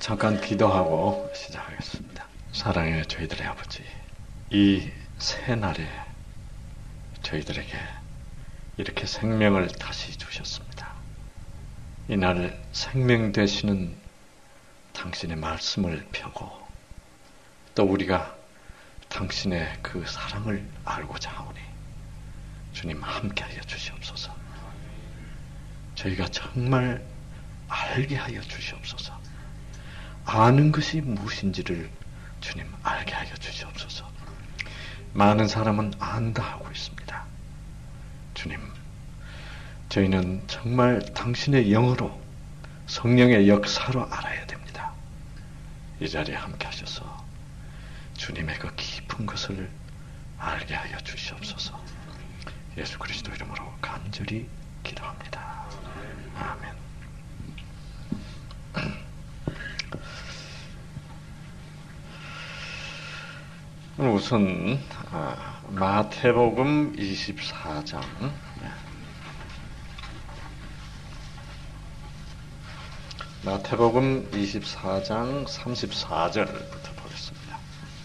잠깐 기도하고 시작하겠습니다. 사랑의 저희들의 아버지, 이 새날에 저희들에게 이렇게 생명을 다시 주셨습니다. 이날 생명 되시는 당신의 말씀을 펴고 또 우리가 당신의 그 사랑을 알고자 하오니 주님 함께하여 주시옵소서. 저희가 정말 알게 하여 주시옵소서. 아는 것이 무엇인지를 주님 알게 하여 주시옵소서. 많은 사람은 안다 하고 있습니다. 주님, 저희는 정말 당신의 영으로 성령의 역사로 알아야 됩니다. 이 자리에 함께 하셔서 주님의 그 깊은 것을 알게 하여 주시옵소서. 예수 그리스도 이름으로 간절히 기도합니다. 아멘. 우선 마태복음 24장 마태복음 24장 34절부터 보겠습니다.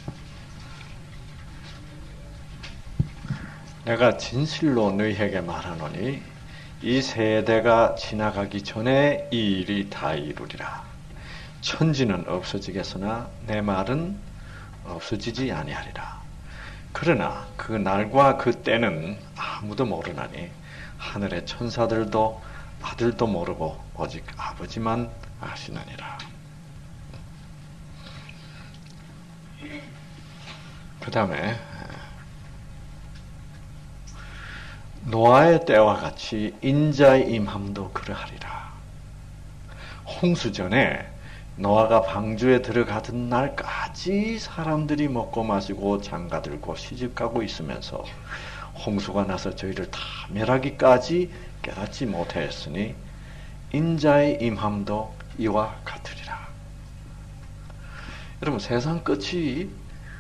내가 진실로 너희에게 말하노니 이 세대가 지나가기 전에 이 일이 다 이루리라. 천지는 없어지겠으나 내 말은 없어지지 아니하리라. 그러나 그 날과 그 때는 아무도 모르나니 하늘의 천사들도 아들도 모르고 오직 아버지만 아시느니라. 그 다음에 노아의 때와 같이 인자의 임함도 그러하리라. 홍수 전에 노아가 방주에 들어가던 날까지 사람들이 먹고 마시고 장가들고 시집가고 있으면서 홍수가 나서 저희를 다 멸하기까지 깨닫지 못하였으니 인자의 임함도 이와 같으리라. 여러분, 세상 끝이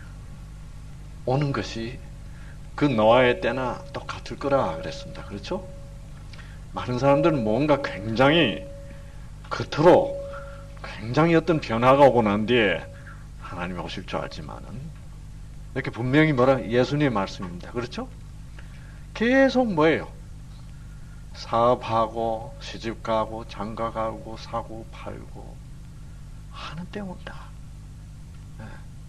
오는 것이 그 노아의 때나 똑같을 거라 그랬습니다. 그렇죠? 많은 사람들은 뭔가 굉장히 겉으로 굉장히 어떤 변화가 오고 난 뒤에 하나님이 오실 줄 알지만은 이렇게 분명히 예수님의 말씀입니다. 그렇죠? 계속 뭐예요? 사업하고 시집가고 장가가고 사고 팔고 하는 때 온다. 네.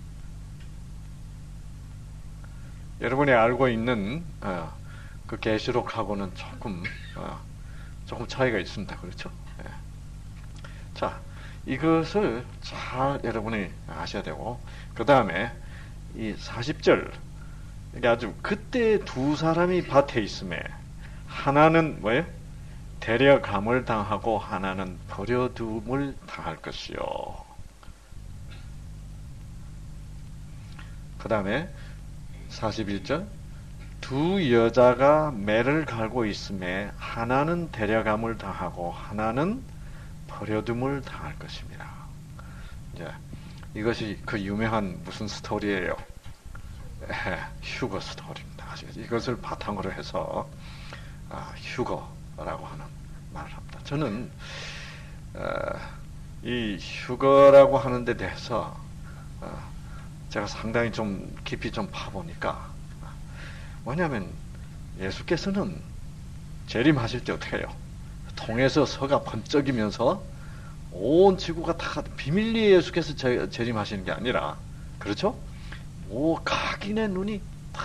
여러분이 알고 있는 그 계시록하고는 조금 차이가 있습니다. 그렇죠? 네. 자, 이것을 잘 여러분이 아셔야 되고, 그 다음에 이 40절, 이게 아주 그때 두 사람이 밭에 있음에 하나는 뭐예요? 데려감을 당하고 하나는 버려둠을 당할 것이요. 그 다음에 41절, 두 여자가 매를 갈고 있음에 하나는 데려감을 당하고 하나는 버려둠을 당할 것입니다. 이제 이것이 그 유명한 무슨 스토리예요? 휴거 스토리입니다. 아시겠죠? 이것을 바탕으로 해서 휴거라고 하는 말을 합니다. 저는 이 휴거라고 하는 데 대해서 제가 상당히 좀 깊이 좀 파보니까 뭐냐면 예수께서는 재림하실 때 어떻게 해요? 통에서 서가 번쩍이면서 온 지구가 다 비밀리에 예수께서 재림하시는 게 아니라, 그렇죠? 각인의 눈이 다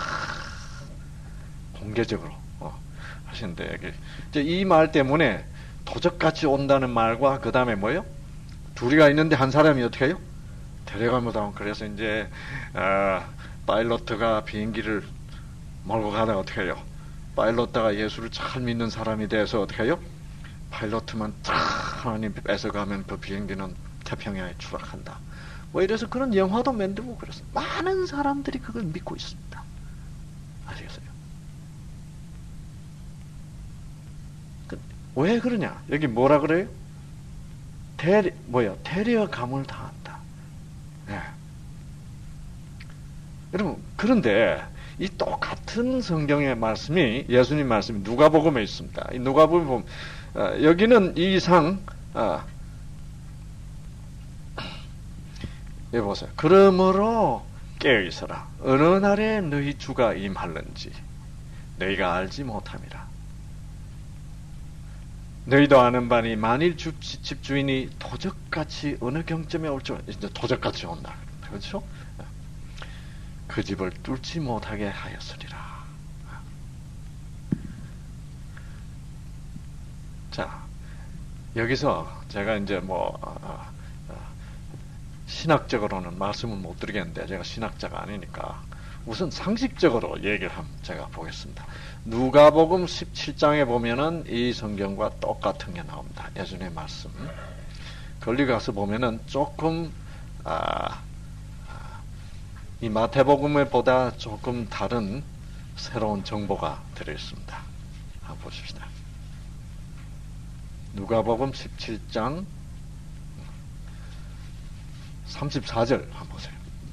공개적으로 하시는데, 이 말 때문에 도적같이 온다는 말과 그 다음에 뭐예요? 둘이가 있는데 한 사람이 어떻게 해요? 데려가면 그래서 이제 파일로트가 비행기를 몰고 가다가 어떻게 해요? 파일로트가 예수를 잘 믿는 사람이 돼서 어떻게 해요? 파일로트만 탁 하나님 뺏어가면 그 비행기는 태평양에 추락한다. 뭐 이래서 그런 영화도 만들고 그랬어요. 많은 사람들이 그걸 믿고 있습니다. 아시겠어요? 왜 그러냐? 여기 뭐라 그래요? 데려감을 당한다. 네. 여러분, 그런데 이 똑같은 성경의 말씀이, 예수님 말씀이 누가복음에 있습니다. 이 누가복음에 보면 여기는 이 이상 여기 보세요. 그러므로 깨어있어라. 어느 날에 너희 주가 임할는지 너희가 알지 못함이라. 너희도 아는 바니 만일 집주인이 도적같이 어느 경점에 올지 이제 도적같이 온다. 그렇죠? 그 집을 뚫지 못하게 하였으리라. 자, 여기서 제가 이제 신학적으로는 말씀을 못 드리겠는데 제가 신학자가 아니니까 우선 상식적으로 얘기를 한번 제가 보겠습니다. 누가복음 17장에 보면은 이 성경과 똑같은 게 나옵니다. 예수님의 말씀. 거기 가서 보면은 조금 이 마태복음에 보다 조금 다른 새로운 정보가 들어있습니다. 한번 보십시다. 누가복음 17장 34절 한번 보세요.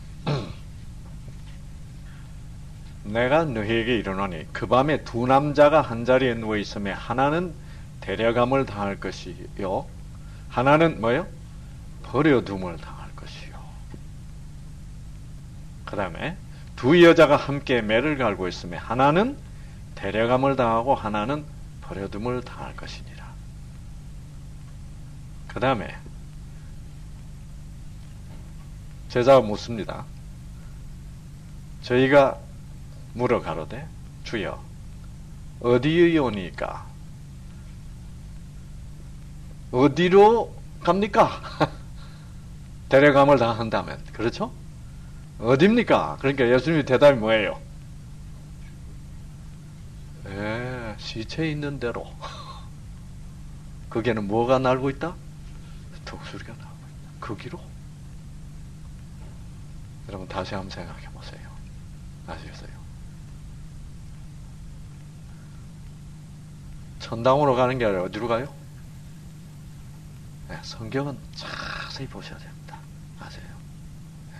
내가 너희에게 이르노니 그 밤에 두 남자가 한 자리에 누워 있음에 하나는 데려감을 당할 것이요 하나는 뭐요? 버려둠을 당할 것이요. 그 다음에 두 여자가 함께 매를 갈고 있음에 하나는 데려감을 당하고 하나는 버려둠을 당할 것이니라. 그 다음에 제자가 묻습니다. 저희가 물어 가로되 주여 어디의오니까 어디로 갑니까? 데려감을 당한다면 그렇죠? 어디입니까? 그러니까 예수님의 대답이 뭐예요? 시체 있는 대로. 거기에는 뭐가 날고 있다? 독수리가 나오고 있다. 거기로? 여러분 다시 한번 생각해 보세요. 아시겠어요? 천당으로 가는 게 아니라 어디로 가요? 네, 성경은 자세히 보셔야 됩니다. 아세요? 네.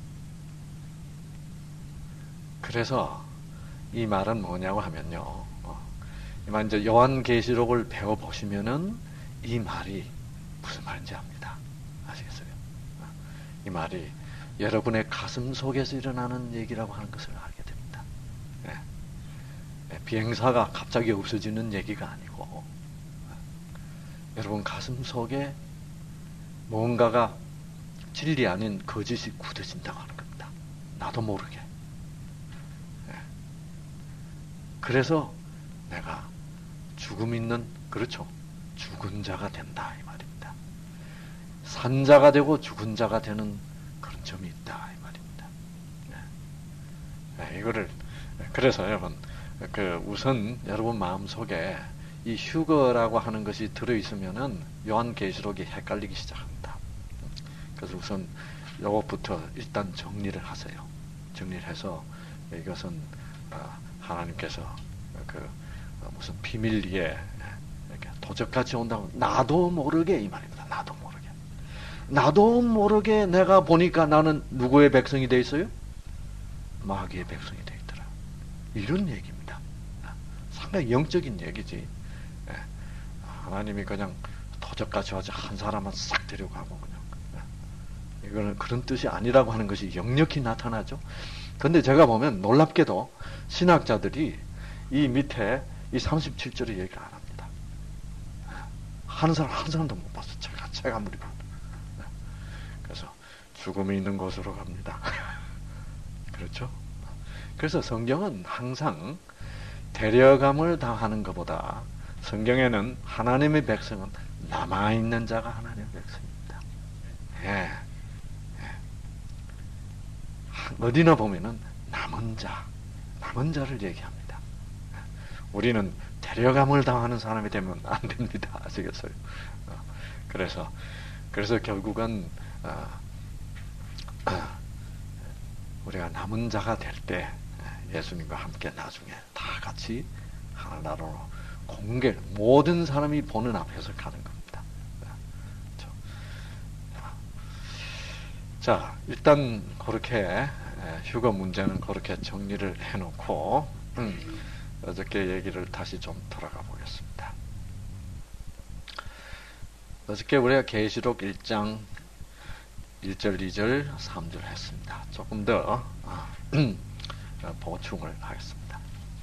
그래서 이 말은 뭐냐고 하면요. 이제 요한계시록을 배워보시면은 이 말이 무슨 말인지 압니다. 아시겠어요? 이 말이 여러분의 가슴 속에서 일어나는 얘기라고 하는 것을 알게 됩니다. 네. 비행사가 갑자기 없어지는 얘기가 아니고 여러분 가슴 속에 뭔가가 진리 아닌 거짓이 굳어진다고 하는 겁니다. 나도 모르게. 네. 그래서 내가 죽음 있는 그렇죠. 죽은 자가 된다 이 말입니다. 산 자가 되고 죽은 자가 되는 그런 점이 있다 이 말입니다. 네. 이거를 그래서 여러분 우선 여러분 마음속에 이 휴거라고 하는 것이 들어있으면은 요한계시록이 헷갈리기 시작합니다. 그래서 우선 요것부터 일단 정리를 하세요. 정리를 해서 이것은 하나님께서 무슨 비밀리에 이렇게 도적같이 온다고 나도 모르게 이 말입니다. 나도 모르게. 나도 모르게 내가 보니까 나는 누구의 백성이 돼 있어요? 마귀의 백성이 돼 있더라. 이런 얘기입니다. 상당히 영적인 얘기지. 하나님이 그냥 도적같이 와서 한 사람만 싹 데려가고 그냥. 이거는 그런 뜻이 아니라고 하는 것이 역력히 나타나죠. 근데 제가 보면 놀랍게도 신학자들이 이 밑에 이 37절의 얘기를 안 합니다. 한 사람도 못 봤어. 제가 아무리 봐도. 그래서 죽음이 있는 곳으로 갑니다. 그렇죠? 그래서 성경은 항상 데려감을 당하는 것보다 성경에는 하나님의 백성은 남아있는 자가 하나님의 백성입니다. 예. 어디나 보면은 남은 자를 얘기합니다. 우리는 데려감을 당하는 사람이 되면 안 됩니다. 아시겠어요? 그래서 결국은 우리가 남은 자가 될 때 예수님과 함께 나중에 다 같이 하나나라로 모든 사람이 보는 앞에서 가는 겁니다. 자, 일단 그렇게 휴거 문제는 그렇게 정리를 해놓고 어저께 얘기를 다시 좀 돌아가 보겠습니다. 어저께 우리가 계시록 1장 1절, 2절, 3절 했습니다. 조금 더 보충을 하겠습니다.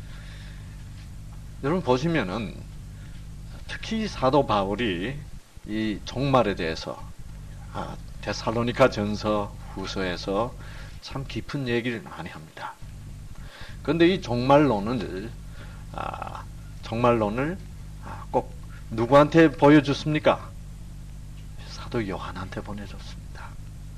여러분 보시면은 특히 사도 바울이 이 종말에 대해서 데살로니가 전서 후서에서 참 깊은 얘기를 많이 합니다. 그런데 이 종말론을 꼭 누구한테 보여줬습니까? 사도 요한한테 보내줬습니다.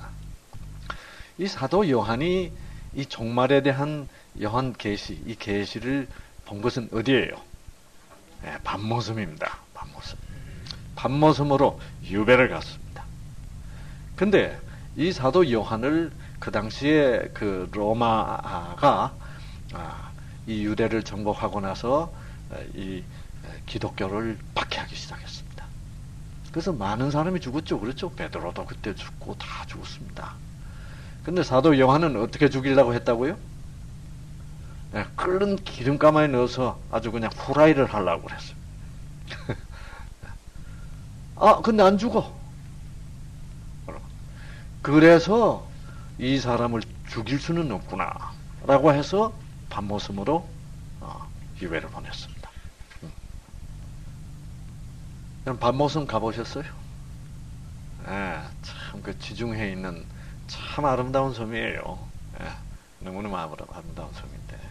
이 사도 요한이 이 종말에 대한 요한 계시, 이 계시를 본 것은 어디예요? 네, 밤모섬입니다. 밤모섬으로 유배를 갔습니다. 근데 이 사도 요한을 그 당시에 그 로마가 이 유대를 정복하고 나서 이 기독교를 박해하기 시작했습니다. 그래서 많은 사람이 죽었죠. 그렇죠? 베드로도 그때 죽고 다 죽었습니다. 근데 사도 요한은 어떻게 죽이려고 했다고요? 네, 끓는 기름가마에 넣어서 아주 그냥 후라이를 하려고 그랬어요. 근데 안 죽어. 그래서 이 사람을 죽일 수는 없구나 라고 해서 밤모섬으로 유배를 보냈습니다. 밤모섬 가보셨어요? 네, 참 그 지중해에 있는 참 아름다운 섬이에요. 네, 너무너무 아름다운 섬인데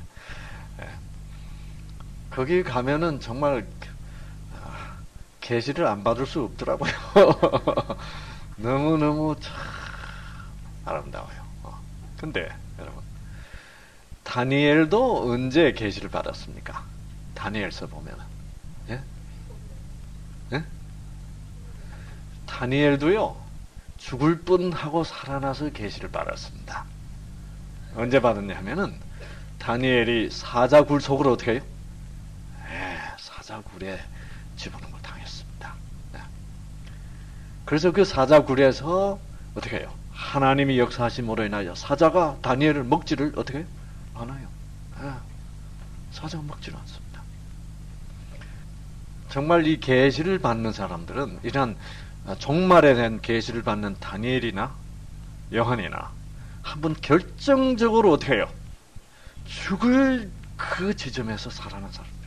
거기 가면은 정말 계시를 안 받을 수 없더라고요. 너무너무 참 아름다워요. 근데 여러분 다니엘도 언제 계시를 받았습니까? 다니엘서 보면은 예? 예? 다니엘도요 죽을 뻔하고 살아나서 계시를 받았습니다. 언제 받았냐 하면은 다니엘이 사자굴 속으로 어떻게 해요? 사자굴에 집어넣음을 당했습니다. 그래서 그 사자굴에서 어떻게 해요? 하나님이 역사하심으로 인하여 사자가 다니엘을 먹지를 어떻게 해요? 않아요. 사자가 먹지를 않습니다. 정말 이 계시를 받는 사람들은 이런 종말에 대한 계시를 받는 다니엘이나 요한이나 한번 결정적으로 어떻게 해요? 죽을 그 지점에서 살아난 사람입니다.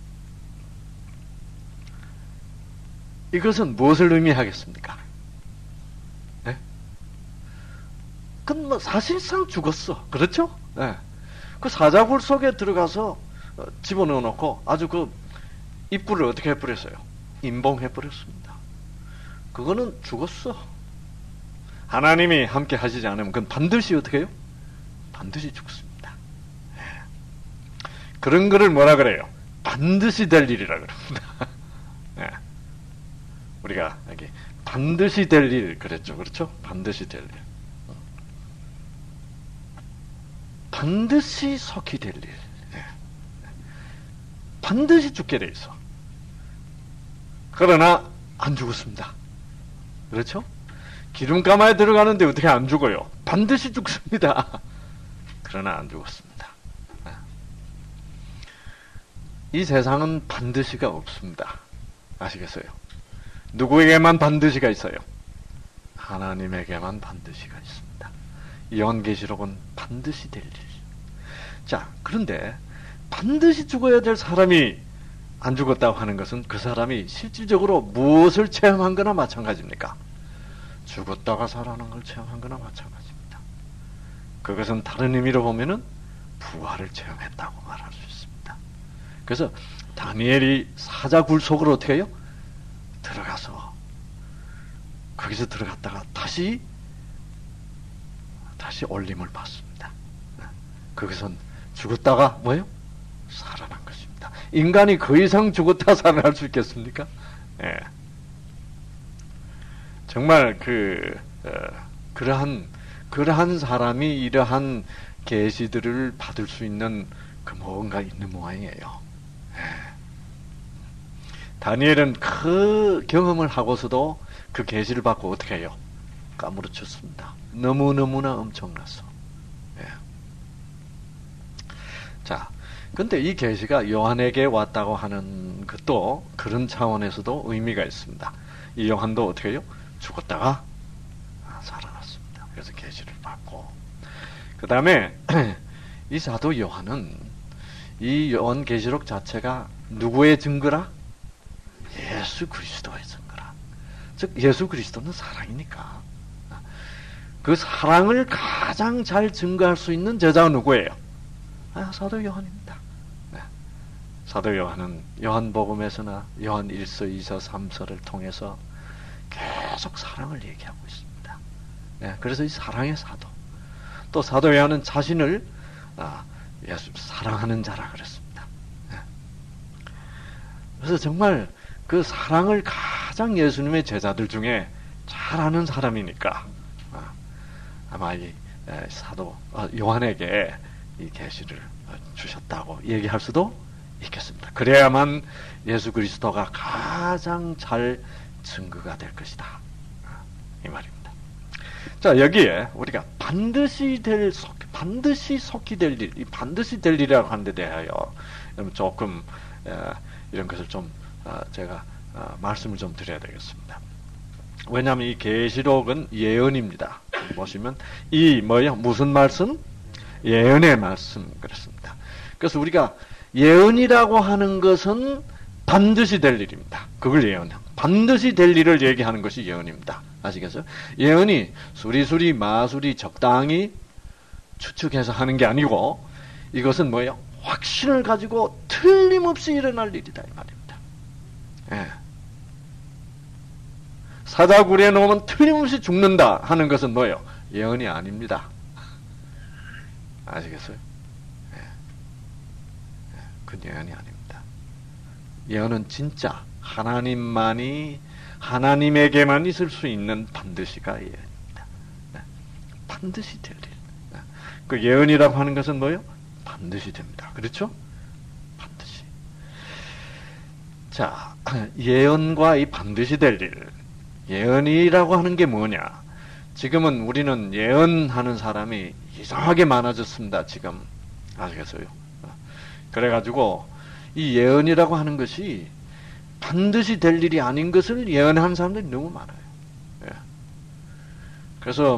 이것은 무엇을 의미하겠습니까? 네? 그건 사실상 죽었어. 그렇죠? 네. 그 사자굴 속에 들어가서 집어넣어 놓고 아주 그 입구를 어떻게 해버렸어요? 임봉해버렸습니다. 그거는 죽었어. 하나님이 함께 하시지 않으면 그건 반드시 어떻게 해요? 반드시 죽습니다. 네. 그런 거를 뭐라 그래요? 반드시 될 일이라 그럽니다. 네. 우리가 여기 반드시 될 일 그랬죠. 그렇죠? 반드시 될 일. 반드시 속히 될 일. 네. 반드시 죽게 돼 있어. 그러나 안 죽었습니다. 그렇죠? 기름가마에 들어가는데 어떻게 안 죽어요? 반드시 죽습니다. 그러나 안 죽었습니다. 이 세상은 반드시가 없습니다. 아시겠어요? 누구에게만 반드시가 있어요? 하나님에게만 반드시가 있습니다. 요한계시록은 반드시 될 일. 자, 그런데 반드시 죽어야 될 사람이 안 죽었다고 하는 것은 그 사람이 실질적으로 무엇을 체험한 거나 마찬가지입니까? 죽었다가 살아난 걸 체험한 거나 마찬가지입니다. 그것은 다른 의미로 보면은 부활을 체험했다고 말할 수 있습니다. 그래서 다니엘이 사자굴 속으로 어떻게 해요? 들어가서 거기서 들어갔다가 다시 올림을 받습니다. 그것은 죽었다가 뭐예요? 살아난 것입니다. 인간이 그 이상 죽었다 살아날 수 있겠습니까? 예. 정말 그러한 사람이 이러한 계시들을 받을 수 있는 그 뭔가 있는 모양이에요. 예. 다니엘은 그 경험을 하고서도 그 계시를 받고 어떻게 해요? 까무러쳤습니다. 너무너무나 엄청났어. 예. 자, 근데 이 계시가 요한에게 왔다고 하는 것도 그런 차원에서도 의미가 있습니다. 이 요한도 어떻게 해요? 죽었다가 살아났습니다. 그래서 계시를 받고, 그 다음에 이 사도 요한은 이 요한계시록 자체가 누구의 증거라? 예수 그리스도의 증거라. 즉 예수 그리스도는 사랑이니까 그 사랑을 가장 잘 증거할 수 있는 제자가 누구예요? 사도 요한입니다. 네. 사도 요한은 요한복음에서나 요한 1서, 2서, 3서를 통해서 계속 사랑을 얘기하고 있습니다. 네. 그래서 이 사랑의 사도. 또 사도 요한은 자신을 예수 사랑하는 자라 그랬습니다. 네. 그래서 정말 그 사랑을 가장 예수님의 제자들 중에 잘하는 사람이니까 아마 이 사도 요한에게 이 계시를 주셨다고 얘기할 수도 있겠습니다. 그래야만 예수 그리스도가 가장 잘 증거가 될 것이다. 이 말입니다. 자, 여기에 우리가 반드시 속히 될 일, 이 반드시 될 일이라고 하는 데 대하여 조금 이런 것을 좀 제가 말씀을 좀 드려야 되겠습니다. 왜냐하면 이 계시록은 예언입니다. 보시면 이 무슨 말씀? 예언의 말씀 그렇습니다. 그래서 우리가 예언이라고 하는 것은 반드시 될 일입니다. 그걸 반드시 될 일을 얘기하는 것이 예언입니다. 아시겠어요? 예언이 수리수리 마수리 적당히 추측해서 하는 게 아니고 이것은 확신을 가지고 틀림없이 일어날 일이다 이 말입니다. 예. 사자굴에 놓으면 틀림없이 죽는다 하는 것은 뭐예요? 예언이 아닙니다. 아시겠어요? 예. 그건 예언이 아닙니다. 예언은 진짜 하나님에게만 있을 수 있는 반드시가 예언입니다. 예. 반드시 될 일. 예. 그 예언이라고 하는 것은 뭐예요? 반드시 됩니다. 그렇죠? 반드시. 자, 예언과 이 반드시 될 일. 예언이라고 하는 게 뭐냐? 지금은 우리는 예언하는 사람이 이상하게 많아졌습니다. 지금 아시겠어요? 그래가지고 이 예언이라고 하는 것이 반드시 될 일이 아닌 것을 예언하는 사람들이 너무 많아요. 예. 그래서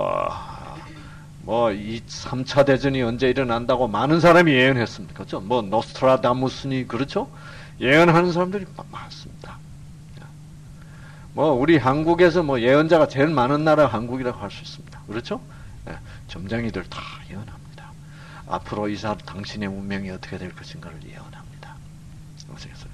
이 3차 대전이 언제 일어난다고 많은 사람이 예언했습니다. 그렇죠? 노스트라다무스니 그렇죠? 예언하는 사람들이 많습니다. 우리 한국에서 예언자가 제일 많은 나라 한국이라고 할 수 있습니다. 그렇죠? 예, 점쟁이들 다 예언합니다. 앞으로 당신의 운명이 어떻게 될 것인가를 예언합니다. 아시겠어요?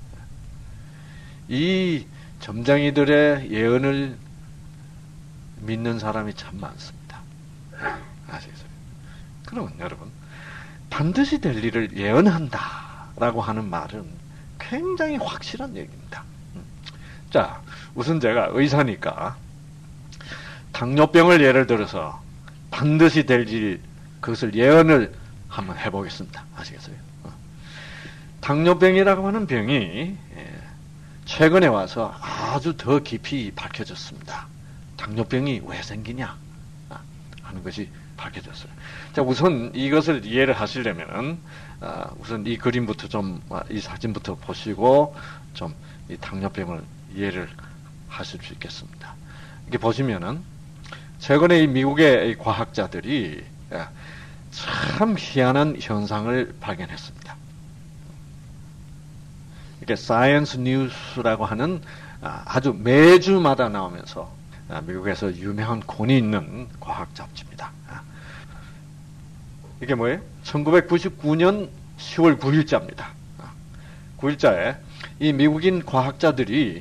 이 점쟁이들의 예언을 믿는 사람이 참 많습니다. 아시겠어요? 그러면 여러분, 반드시 될 일을 예언한다라고 하는 말은 굉장히 확실한 얘기입니다. 자, 우선 제가 의사니까 당뇨병을 예를 들어서 반드시 될 일, 그것을 예언을 한번 해보겠습니다. 아시겠어요? 당뇨병이라고 하는 병이 최근에 와서 아주 더 깊이 밝혀졌습니다. 당뇨병이 왜 생기냐 하는 것이 밝혀졌어요. 자, 우선 이것을 이해를 하시려면은 우선 이 그림부터 이 사진부터 보시고 좀 이 당뇨병을 이해를 하실 수 있겠습니다. 이렇게 보시면은 최근에 이 미국의 이 과학자들이 참 희한한 현상을 발견했습니다. 이게 사이언스 뉴스라고 하는 아주 매주마다 나오면서 미국에서 유명한 권위 있는 과학 잡지입니다. 이게 뭐예요? 1999년 10월 9일자입니다. 9일자에 이 미국인 과학자들이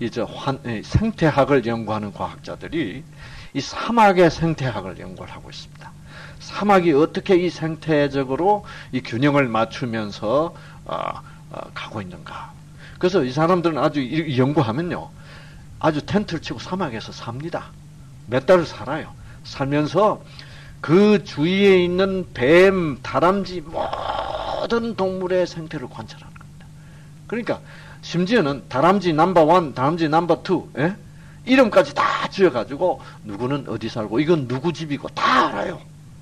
생태학을 연구하는 과학자들이 이 사막의 생태학을 연구를 하고 있습니다. 사막이 어떻게 이 생태적으로 이 균형을 맞추면서 가고 있는가. 그래서 이 사람들은 아주 연구하면요, 아주 텐트를 치고 사막에서 삽니다. 몇 달을 살아요. 살면서 그 주위에 있는 뱀, 다람쥐 모든 동물의 생태를 관찰하는 겁니다. 그러니까 심지어는 다람쥐 넘버 1, 다람쥐 넘버 2, 예? 이름까지 다 지어가지고 누구는 어디 살고 이건 누구 집이고 다 알아요.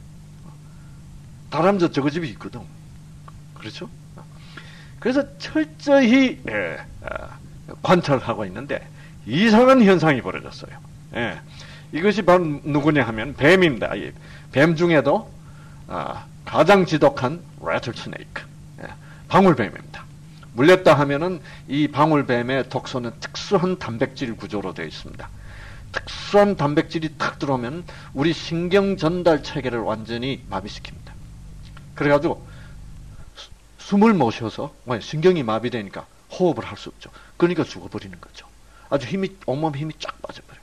다람쥐 저거 집이 있거든. 그렇죠? 그래서 철저히 관찰하고 있는데 이상한 현상이 벌어졌어요. 예. 이것이 바로 누구냐 하면 뱀입니다. 이 뱀 중에도 가장 지독한 rattlesnake, 방울뱀입니다. 물렸다 하면은 이 방울뱀의 독소는 특수한 단백질 구조로 되어 있습니다. 특수한 단백질이 탁 들어오면 우리 신경 전달 체계를 완전히 마비시킵니다. 그래가지고 숨을 못 쉬어서 신경이 마비되니까 호흡을 할 수 없죠. 그러니까 죽어버리는 거죠. 아주 온몸 힘이 쫙 빠져버려요.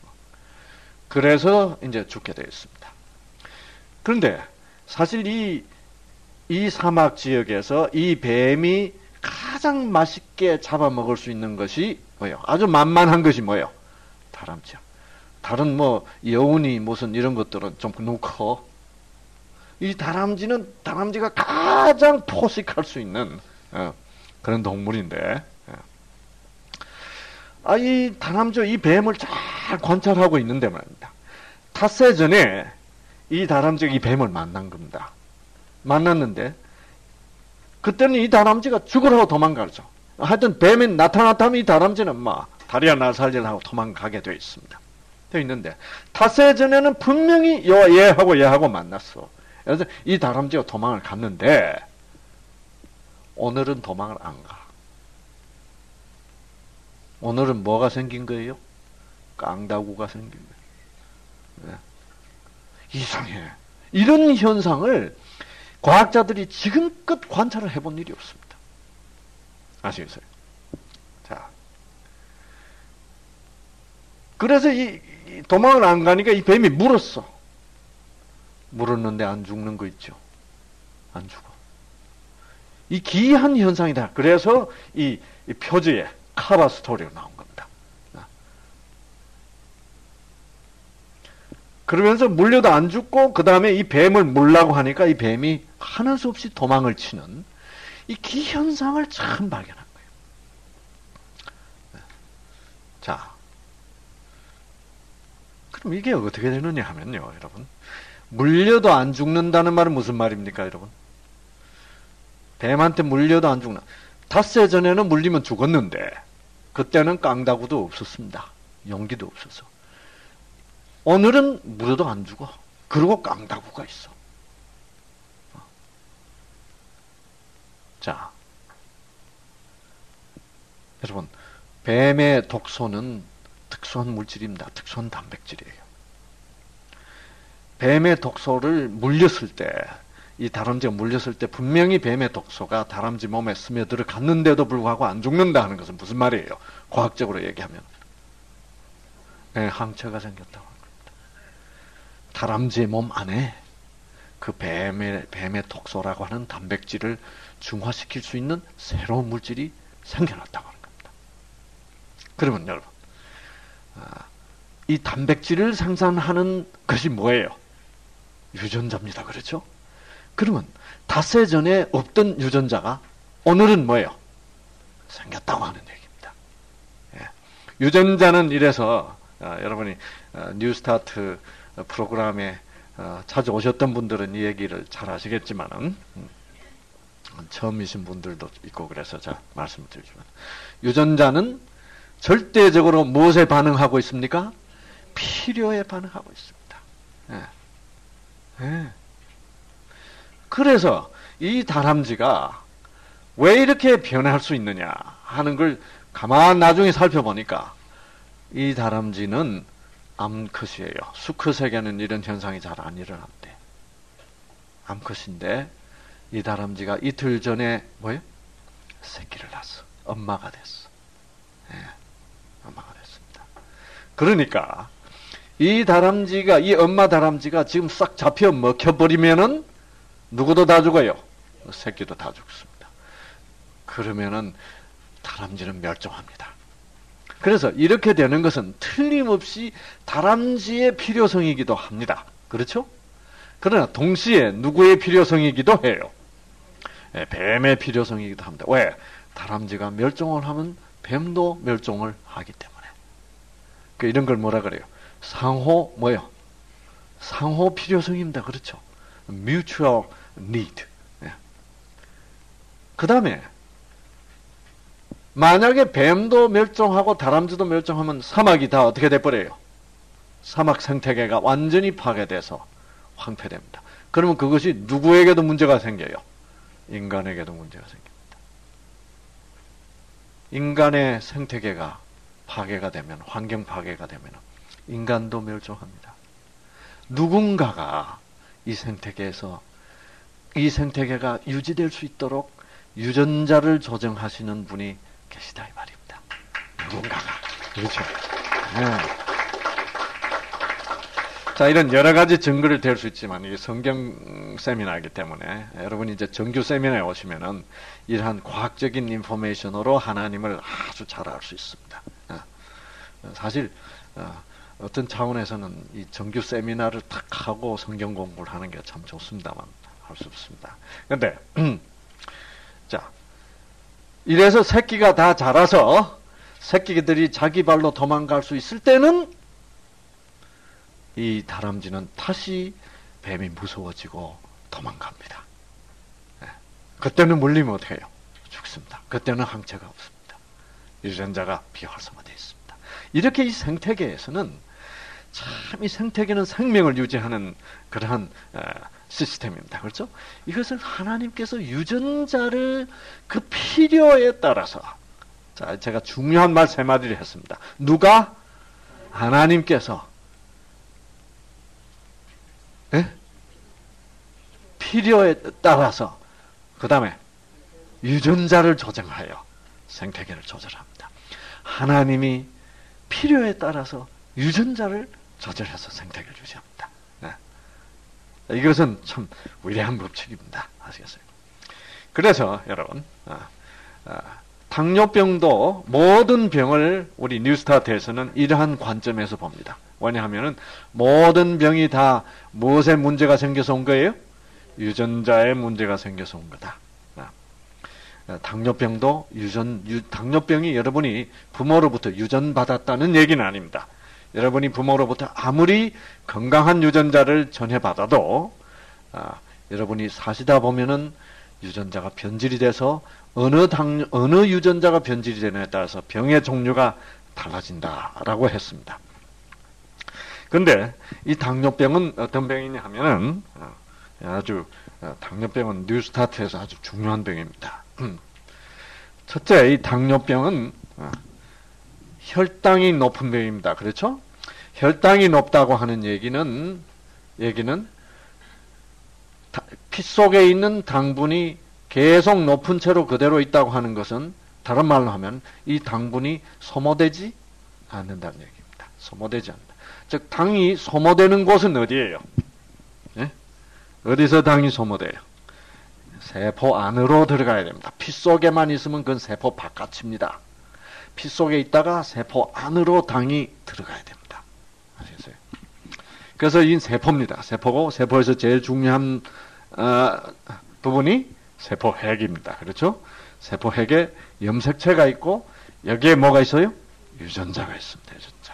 그래서 이제 죽게 되어 있습니다. 그런데 사실 이 사막 지역에서 이 뱀이 가장 맛있게 잡아먹을 수 있는 것이 뭐예요? 아주 만만한 것이 뭐예요? 다람쥐야. 다른 여운이 무슨 이런 것들은 좀 너무 커. 이 다람쥐가 가장 포식할 수 있는 그런 동물인데, 이 다람쥐, 이 뱀을 잘 관찰하고 있는데 말입니다. 닷새 전에 이 다람쥐가 이 뱀을 만난 겁니다. 만났는데, 그때는 이 다람쥐가 죽으라고 도망가죠. 하여튼 뱀이 나타났다면 이 다람쥐는 다리야 날 살리라고 도망가게 되어 있습니다. 되어 있는데, 닷새 전에는 분명히 얘하고 만났어. 그래서 이 다람쥐가 도망을 갔는데, 오늘은 도망을 안 가. 오늘은 뭐가 생긴 거예요? 깡다구가 생긴 거예요. 이상해. 이런 현상을 과학자들이 지금껏 관찰을 해본 일이 없습니다. 아시겠어요? 자. 그래서 이 도망을 안 가니까 이 뱀이 물었어. 물었는데 안 죽는 거 있죠? 안 죽어. 이 기이한 현상이다. 그래서 이 표지에 카바 스토리가 나온 겁니다. 그러면서 물려도 안 죽고 그 다음에 이 뱀을 물라고 하니까 이 뱀이 하는 수 없이 도망을 치는 이 기현상을 참 발견한 거예요. 자, 그럼 이게 어떻게 되느냐 하면요, 여러분. 물려도 안 죽는다는 말은 무슨 말입니까, 여러분? 뱀한테 물려도 안 죽나. 닷새 전에는 물리면 죽었는데 그때는 깡다구도 없었습니다. 용기도 없어서. 오늘은 물어도 안 죽어. 그리고 깡다구가 있어. 자, 여러분, 뱀의 독소는 특수한 물질입니다. 특수한 단백질이에요. 뱀의 독소를 물렸을 때, 이 다람쥐가 물렸을 때 분명히 뱀의 독소가 다람쥐 몸에 스며들어 갔는데도 불구하고 안 죽는다 하는 것은 무슨 말이에요? 과학적으로 얘기하면. 항체가 생겼다고 합니다. 다람쥐의 몸 안에 그 뱀의 독소라고 하는 단백질을 중화시킬 수 있는 새로운 물질이 생겨났다고 하는 겁니다. 그러면 여러분, 이 단백질을 생산하는 것이 뭐예요? 유전자입니다. 그렇죠? 그러면 닷새 전에 없던 유전자가 오늘은 뭐예요? 생겼다고 하는 얘기입니다. 유전자는 이래서 여러분이 뉴스타트 프로그램에 자주 오셨던 분들은 이 얘기를 잘 아시겠지만은 처음이신 분들도 있고 그래서 제가 말씀을 드리지만 유전자는 절대적으로 무엇에 반응하고 있습니까? 필요에 반응하고 있습니다. 그래서 이 다람쥐가 왜 이렇게 변할 수 있느냐 하는 걸 가만 나중에 살펴보니까 이 다람쥐는 암컷이에요. 수컷에게는 이런 현상이 잘 안 일어난대. 암컷인데 이 다람쥐가 이틀 전에 뭐예요? 새끼를 낳았어. 엄마가 됐어. 엄마가 됐습니다. 그러니까 이 엄마 다람쥐가 지금 싹 잡혀 먹혀버리면은 누구도 다 죽어요. 새끼도 다 죽습니다. 그러면은 다람쥐는 멸종합니다. 그래서 이렇게 되는 것은 틀림없이 다람쥐의 필요성이기도 합니다. 그렇죠? 그러나 동시에 누구의 필요성이기도 해요? 뱀의 필요성이기도 합니다. 왜? 다람쥐가 멸종을 하면 뱀도 멸종을 하기 때문에. 이런 걸 뭐라 그래요? 상호 필요성입니다. 그렇죠? mutual need. 그 다음에 만약에 뱀도 멸종하고 다람쥐도 멸종하면 사막이 다 어떻게 돼버려요? 사막 생태계가 완전히 파괴돼서 황폐됩니다. 그러면 그것이 누구에게도 문제가 생겨요? 인간에게도 문제가 생깁니다. 인간의 생태계가 파괴가 되면, 환경 파괴가 되면 인간도 멸종합니다. 누군가가 이 생태계에서 이 생태계가 유지될 수 있도록 유전자를 조정하시는 분이 계시다 이 말입니다. 누군가가. 그렇죠. 네. 자, 이런 여러 가지 증거를 댈 수 있지만 이게 성경 세미나이기 때문에 여러분이 이제 정규 세미나에 오시면은 이러한 과학적인 인포메이션으로 하나님을 아주 잘 알 수 있습니다. 사실 어떤 차원에서는 이 정규 세미나를 탁 하고 성경 공부를 하는 게 참 좋습니다만 할 수 없습니다. 그런데 자, 이래서 새끼가 다 자라서 새끼들이 자기 발로 도망갈 수 있을 때는 이 다람쥐는 다시 뱀이 무서워지고 도망갑니다. 그때는 물리면 어떻게 해요? 죽습니다. 그때는 항체가 없습니다. 유전자가 비활성화되어 있습니다. 이렇게 이 생태계에서는 참 이 생태계는 생명을 유지하는 그러한 시스템입니다. 그렇죠? 이것을 하나님께서 유전자를 그 필요에 따라서, 자, 제가 중요한 말 세 마디를 했습니다. 누가? 하나님께서 필요에 따라서, 그 다음에 유전자를 조정하여 생태계를 조절합니다. 하나님이 필요에 따라서 유전자를 조절해서 생태계를 유지합니다. 이것은 참 위대한 법칙입니다. 아시겠어요? 그래서 여러분, 당뇨병도 모든 병을 우리 뉴스타트에서는 이러한 관점에서 봅니다. 왜냐하면 모든 병이 다 무엇에 문제가 생겨서 온 거예요? 유전자에 문제가 생겨서 온 거다. 당뇨병도 당뇨병이 여러분이 부모로부터 유전받았다는 얘기는 아닙니다. 여러분이 부모로부터 아무리 건강한 유전자를 전해받아도 여러분이 사시다 보면은 유전자가 변질이 돼서 어느 유전자가 변질이 되느냐에 따라서 병의 종류가 달라진다라고 했습니다. 근데 이 당뇨병은 어떤 병이냐 하면은 아주 당뇨병은 뉴스타트에서 아주 중요한 병입니다. 첫째, 이 당뇨병은 혈당이 높은 병입니다. 그렇죠? 혈당이 높다고 하는 얘기는 피 속에 있는 당분이 계속 높은 채로 그대로 있다고 하는 것은, 다른 말로 하면 이 당분이 소모되지 않는다는 얘기입니다. 소모되지 않는다. 즉 당이 소모되는 곳은 어디예요? 네? 어디서 당이 소모돼요? 세포 안으로 들어가야 됩니다. 피 속에만 있으면 그건 세포 바깥입니다. 피 속에 있다가 세포 안으로 당이 들어가야 됩니다. 아시겠어요? 그래서 이 세포입니다. 세포고, 세포에서 제일 중요한 부분이 세포핵입니다. 그렇죠? 세포핵에 염색체가 있고 여기에 뭐가 있어요? 유전자가 있습니다. 유전자.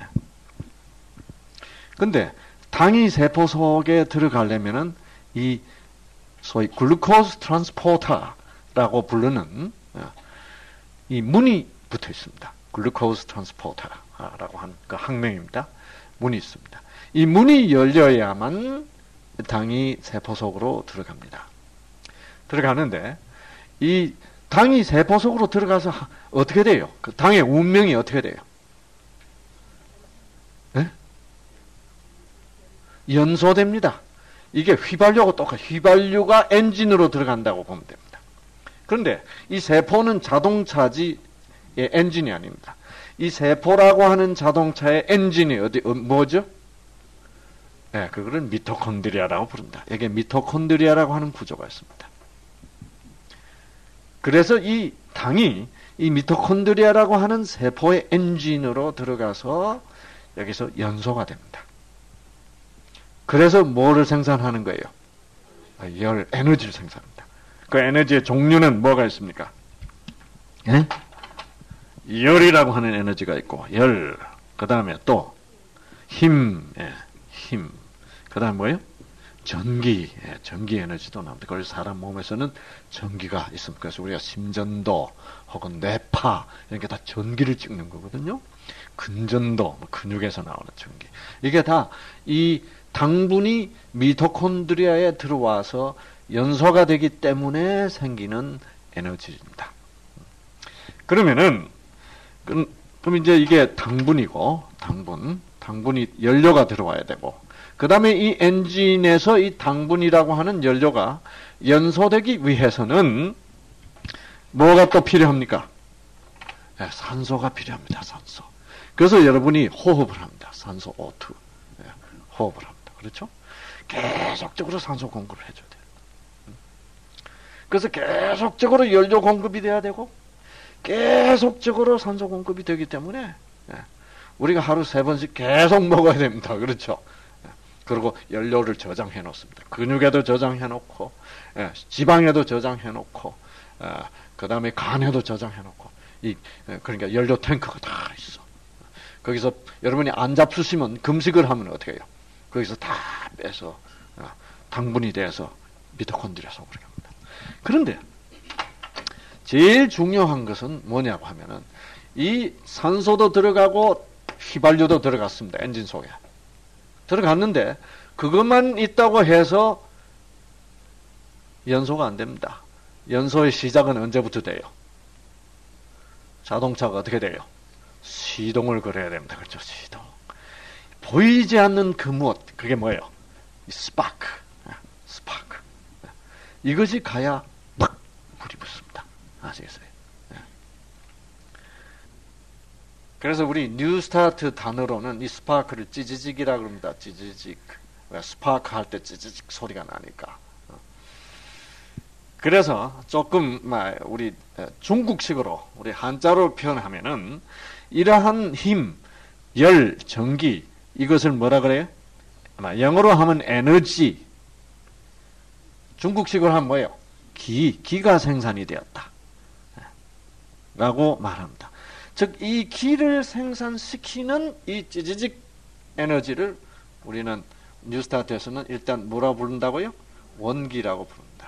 근데 당이 세포 속에 들어가려면은 이 소위 글루코스 트랜스포터라고 부르는 이 문이 붙어 있습니다. 글루코스 트랜스포터라고 하는 그 학명입니다. 문이 있습니다. 이 문이 열려야만 당이 세포 속으로 들어갑니다. 들어가는데 이 당이 세포 속으로 들어가서 어떻게 돼요? 그 당의 운명이 어떻게 돼요? 네? 연소됩니다. 이게 휘발유하고 똑같아요. 휘발유가 엔진으로 들어간다고 보면 됩니다. 그런데 이 세포는 자동차지 엔진이 아닙니다. 이 세포라고 하는 자동차의 엔진이 뭐죠? 네, 그거를 미토콘드리아라고 부릅니다. 이게 미토콘드리아라고 하는 구조가 있습니다. 그래서 이 당이 이 미토콘드리아라고 하는 세포의 엔진으로 들어가서 여기서 연소가 됩니다. 그래서 뭐를 생산하는 거예요? 열, 에너지를 생산합니다. 그 에너지의 종류는 뭐가 있습니까? 예? 열이라고 하는 에너지가 있고, 열, 그 다음에 또 힘, 힘, 그 다음에 뭐예요? 전기 에너지도 나옵니다. 그래서 사람 몸에서는 전기가 있습니다. 그래서 우리가 심전도 혹은 뇌파 이런 게 다 전기를 찍는 거거든요. 근전도 근육에서 나오는 전기. 이게 다 이 당분이 미토콘드리아에 들어와서 연소가 되기 때문에 생기는 에너지입니다. 그러면은 그럼 이제 이게 당분이고 당분이 연료가 들어와야 되고 그 다음에 이 엔진에서 이 당분이라고 하는 연료가 연소되기 위해서는 뭐가 또 필요합니까? 네, 산소가 필요합니다. 산소. 그래서 여러분이 호흡을 합니다. 산소 O2. 네, 호흡을 합니다. 그렇죠? 계속적으로 산소 공급을 해줘야 돼요. 그래서 계속적으로 연료 공급이 돼야 되고 계속적으로 산소 공급이 되기 때문에 우리가 하루 3번씩 계속 먹어야 됩니다. 그렇죠? 그리고 연료를 저장해 놓습니다. 근육에도 저장해 놓고 지방에도 저장해 놓고 그 다음에 간에도 저장해 놓고 그러니까 연료 탱크가 다 있어. 거기서 여러분이 안 잡수시면 금식을 하면 어떻게 해요? 거기서 다 빼서 당분이 돼서 미토콘드리아 속으로 갑니다. 그런데 제일 중요한 것은 뭐냐고 하면은 이 산소도 들어가고 휘발유도 들어갔습니다. 엔진 속에. 들어갔는데 그것만 있다고 해서 연소가 안 됩니다. 연소의 시작은 언제부터 돼요? 자동차가 어떻게 돼요? 시동을 걸어야 됩니다. 그렇죠? 시동. 보이지 않는 그 무엇, 그게 뭐예요? 스파크. 스파크. 이것이 가야 막 불이 붙습니다. 아시겠어요? 그래서 우리 뉴스타트 단어로는 이 스파크를 찌지직이라고 합니다. 찌지직. 스파크 할 때 찌지직 소리가 나니까. 그래서 조금 우리 중국식으로 우리 한자로 표현하면은 이러한 힘, 열, 전기 이것을 뭐라 그래요? 영어로 하면 에너지. 중국식으로 하면 뭐예요? 기가 생산이 되었다. 라고 말합니다. 즉, 이 기를 생산시키는 이 찌지직 에너지를 우리는 뉴스타트에서는 일단 뭐라 부른다고요? 원기라고 부른다.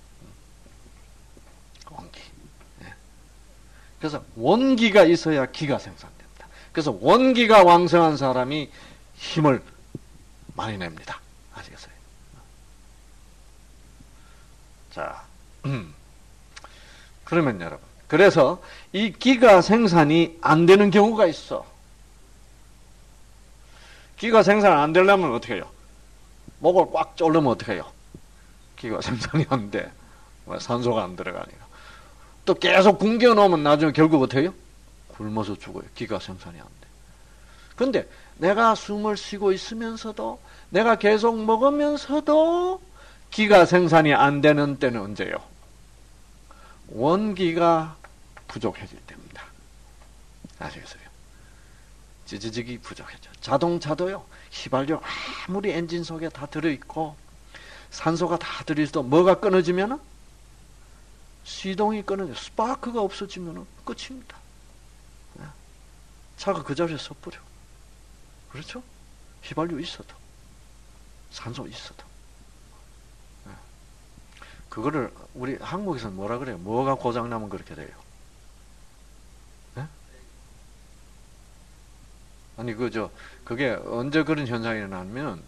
원기. 그래서 원기가 있어야 기가 생산된다. 그래서 원기가 왕성한 사람이 힘을 많이 냅니다. 아시겠어요? 자, 그러면 여러분, 그래서 이 기가 생산이 안 되는 경우가 있어. 기가 생산 안 되려면 어떻게 해요? 목을 꽉 졸르면 어떻게 해요? 기가 생산이 안 돼. 산소가 안 들어가니까. 또 계속 굶겨 놓으면 나중에 결국 어떻게 해요? 굶어서 죽어요. 기가 생산이 안 돼. 근데 내가 숨을 쉬고 있으면서도 내가 계속 먹으면서도 기가 생산이 안 되는 때는 언제요? 원기가 부족해질 때입니다. 아시겠어요? 찌지직이 부족해져. 자동차도요. 휘발유 아무리 엔진 속에 다 들어있고 산소가 다 들어있어도 뭐가 끊어지면 시동이 끊어져. 스파크가 없어지면 끝입니다. 차가 그 자리에 서버려. 그렇죠? 휘발유 있어도 산소 있어도 그거를 우리 한국에서는 뭐라 그래요? 뭐가 고장나면 그렇게 돼요? 네? 아니 그게 언제 그런 현상이 일어나면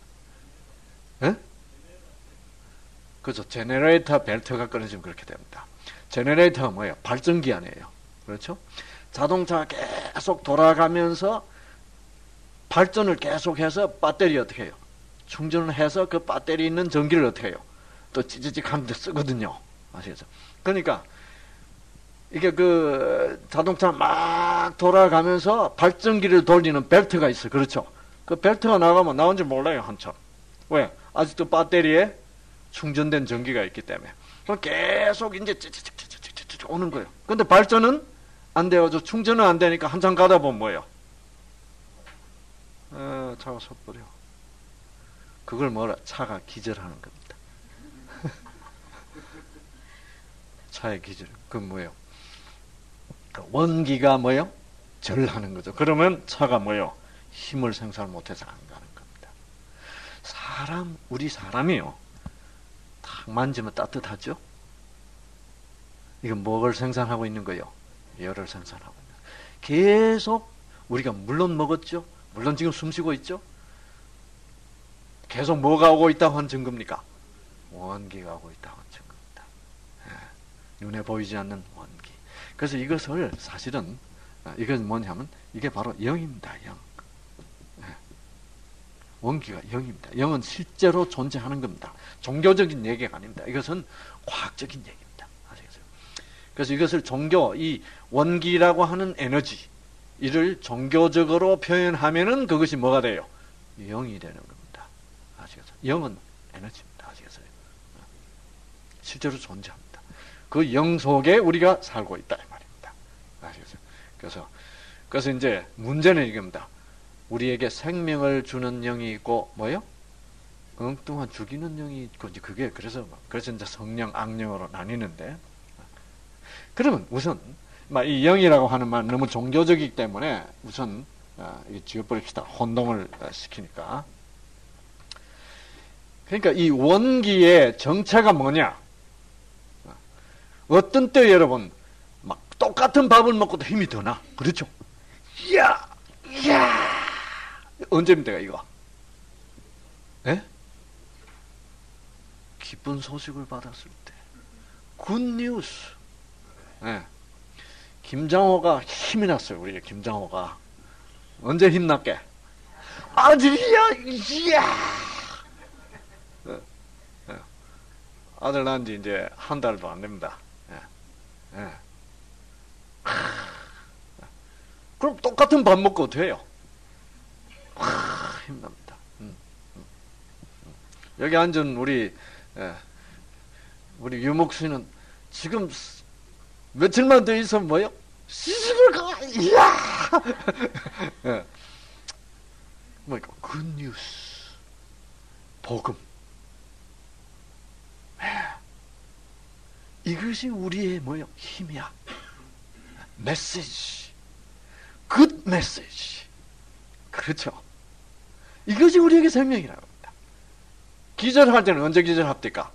그죠? 제너레이터 벨트가 끊어지면 그렇게 됩니다. 제너레이터가 뭐예요? 발전기 아니에요. 그렇죠? 자동차가 계속 돌아가면서 발전을 계속해서 배터리 어떻게 해요? 충전을 해서 그 배터리 있는 전기를 어떻게 해요? 또 찌찌직 하는데 쓰거든요. 아시겠죠? 그러니까 이게 그 자동차 막 돌아가면서 발전기를 돌리는 벨트가 있어요. 그렇죠? 그 벨트가 나가면 나온지 몰라요. 한참. 왜? 아직도 배터리에 충전된 전기가 있기 때문에. 그럼 계속 이제 찌찌직 오는 거예요. 근데 발전은 안 되어서 충전은 안 되니까 한참 가다 보면 뭐예요? 차가 섰버려. 그걸 뭐라? 차가 기절하는 겁니다. 차의 기절. 그건 뭐예요? 원기가 뭐예요? 절하는 거죠. 그러면 차가 뭐예요? 힘을 생산 못해서 안 가는 겁니다. 우리 사람이요. 탁 만지면 따뜻하죠? 이건 뭐를 생산하고 있는 거예요? 열을 생산하고 있는 거예요. 계속 우리가 물론 먹었죠? 물론 지금 숨 쉬고 있죠? 계속 뭐가 오고 있다고 하는 증거입니까? 원기가 오고 있다고 하는 증거입니다. 눈에 보이지 않는 원기. 그래서 이것을 사실은 이건 뭐냐면 이게 바로 영입니다. 영. 원기가 영입니다. 영은 실제로 존재하는 겁니다. 종교적인 얘기가 아닙니다. 이것은 과학적인 얘기입니다. 아시겠어요? 그래서 이것을 이 원기라고 하는 에너지, 이를 종교적으로 표현하면은 그것이 뭐가 돼요? 영이 되는 겁니다. 아시겠어요? 영은 에너지입니다. 아시겠어요? 실제로 존재합니다. 그 영 속에 우리가 살고 있다 이 말입니다. 아시겠어요? 그래서 이제 문제는 이겁니다. 우리에게 생명을 주는 영이 있고 뭐요? 엉뚱한 죽이는 영이 있고 이제 그래서 이제 성령, 악령으로 나뉘는데, 그러면 우선 이 영이라고 하는 말 너무 종교적이기 때문에 우선 지워버립시다. 혼동을 시키니까. 그러니까 이 원기의 정체가 뭐냐? 어떤 때 여러분 막 똑같은 밥을 먹고도 힘이 더 나. 그렇죠? 이야! 언제입니까 이거? 예? 기쁜 소식을 받았을 때. 굿뉴스. 예. 김장호가 힘이 났어요. 우리 김장호가. 언제 힘났게? 아들이야! 이야! 아들 낳은 지 이제 한 달도 안 됩니다. 그럼 똑같은 밥 먹고 어떻게 해요? 힘납니다. 여기 앉은 우리 유목수는 지금 며칠만 더 있으면 뭐요? 시집을 가! 이야! 뭐니까 굿뉴스, 복음. 이것이 우리의 뭐요? 힘이야. 메시지. 굿 메시지. 그렇죠. 이것이 우리에게 생명이라고 합니다. 기절할 때는 언제 기절합니까?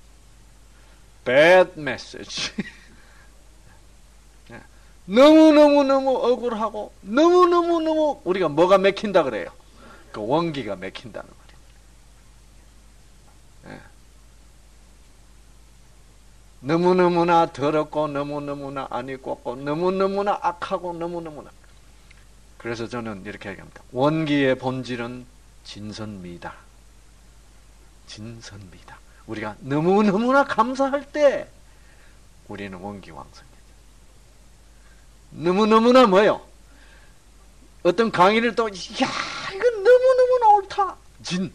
bad message. 너무너무 억울하고 너무너무 우리가 뭐가 맥힌다 그래요? 그 원기가 맥힌다는 말이에요. 너무너무나 더럽고 너무너무나 안 입고 너무너무나 악하고 너무너무나. 그래서 저는 이렇게 얘기합니다. 원기의 본질은 진선미다. 진선미다. 우리가 너무너무나 감사할 때 우리는 원기왕성이죠. 너무너무나 뭐요? 어떤 강의를 또 이건 너무너무나 옳다. 진.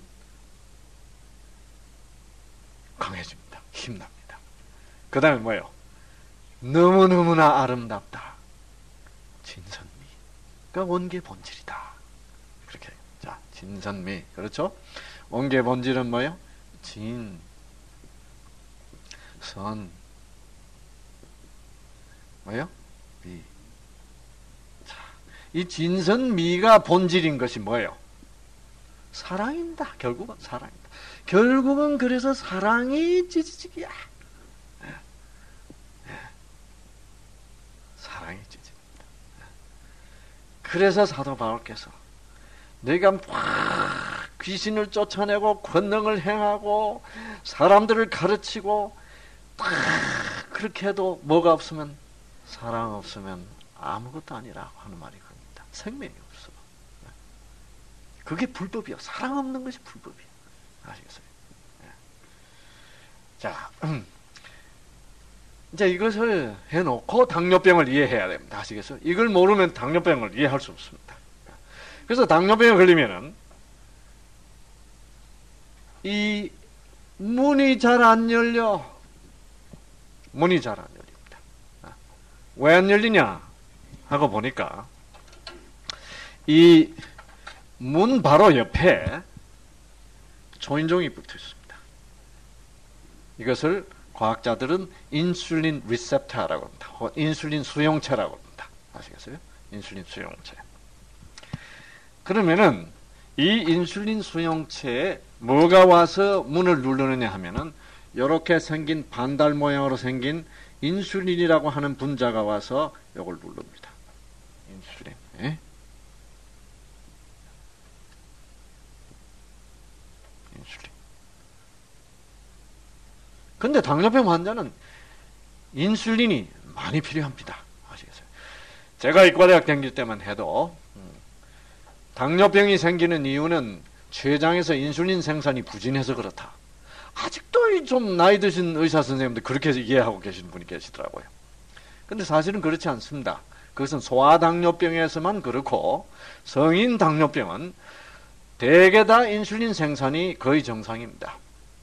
강해집니다. 힘납니다. 그 다음에 뭐예요? 너무너무나 아름답다. 진선미. 그러니까 원기의 본질이다. 그렇게. 자, 진선미. 그렇죠? 원기의 본질은 뭐예요? 진, 선, 뭐예요? 미. 자, 이 진선미가 본질인 것이 뭐예요? 사랑입니다. 결국은 사랑입니다. 결국은 그래서 사랑이 찌지직이야. 사랑이 찌집니다. 그래서 사도 바울께서 내가 귀신을 쫓아내고 권능을 행하고 사람들을 가르치고 그렇게 해도 뭐가 없으면 사랑 없으면 아무것도 아니라고 하는 말이 겁니다. 생명이 없어. 그게 불법이야. 사랑 없는 것이 불법이야. 아시겠어요? 자, 이제 이것을 해놓고 당뇨병을 이해해야 됩니다. 아시겠어요? 이걸 모르면 당뇨병을 이해할 수 없습니다. 그래서 당뇨병에 걸리면은 이 문이 잘 안 열려. 문이 잘 안 열립니다. 왜 안 열리냐 하고 보니까 이 문 바로 옆에 초인종이 붙어 있습니다. 이것을 과학자들은 인슐린 리셉터라고 합니다. 인슐린 수용체라고 합니다. 아시겠어요? 인슐린 수용체. 그러면은 이 인슐린 수용체에 뭐가 와서 문을 누르느냐 하면은 이렇게 생긴 반달 모양으로 생긴 인슐린이라고 하는 분자가 와서 이걸 누릅니다. 인슐린. 예? 인슐린. 근데 당뇨병 환자는 인슐린이 많이 필요합니다. 아시겠어요? 제가 이과대학 다닐 때만 해도 당뇨병이 생기는 이유는 췌장에서 인슐린 생산이 부진해서 그렇다. 아직도 좀 나이 드신 의사 선생님들 그렇게 이해하고 계시는 분이 계시더라고요. 근데 사실은 그렇지 않습니다. 그것은 소아당뇨병에서만 그렇고 성인 당뇨병은 대개 다 인슐린 생산이 거의 정상입니다.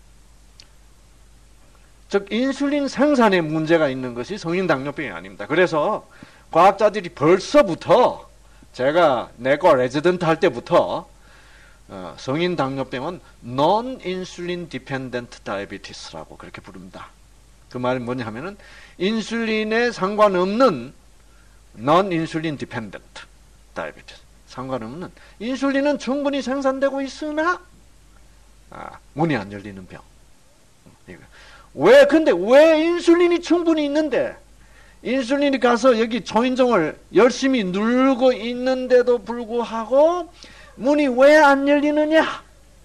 즉 인슐린 생산에 문제가 있는 것이 성인 당뇨병이 아닙니다. 그래서 과학자들이 벌써부터 제가 내과 레지던트 할 때부터 성인 당뇨병은 Non-Insulin Dependent Diabetes라고 그렇게 부릅니다. 그 말은 뭐냐 하면은 인슐린에 상관없는 Non-Insulin Dependent Diabetes, 상관없는 인슐린은 충분히 생산되고 있으나 문이 안 열리는 병. 근데 왜 인슐린이 충분히 있는데 인슐린이 가서 여기 초인종을 열심히 누르고 있는데도 불구하고 문이 왜 안 열리느냐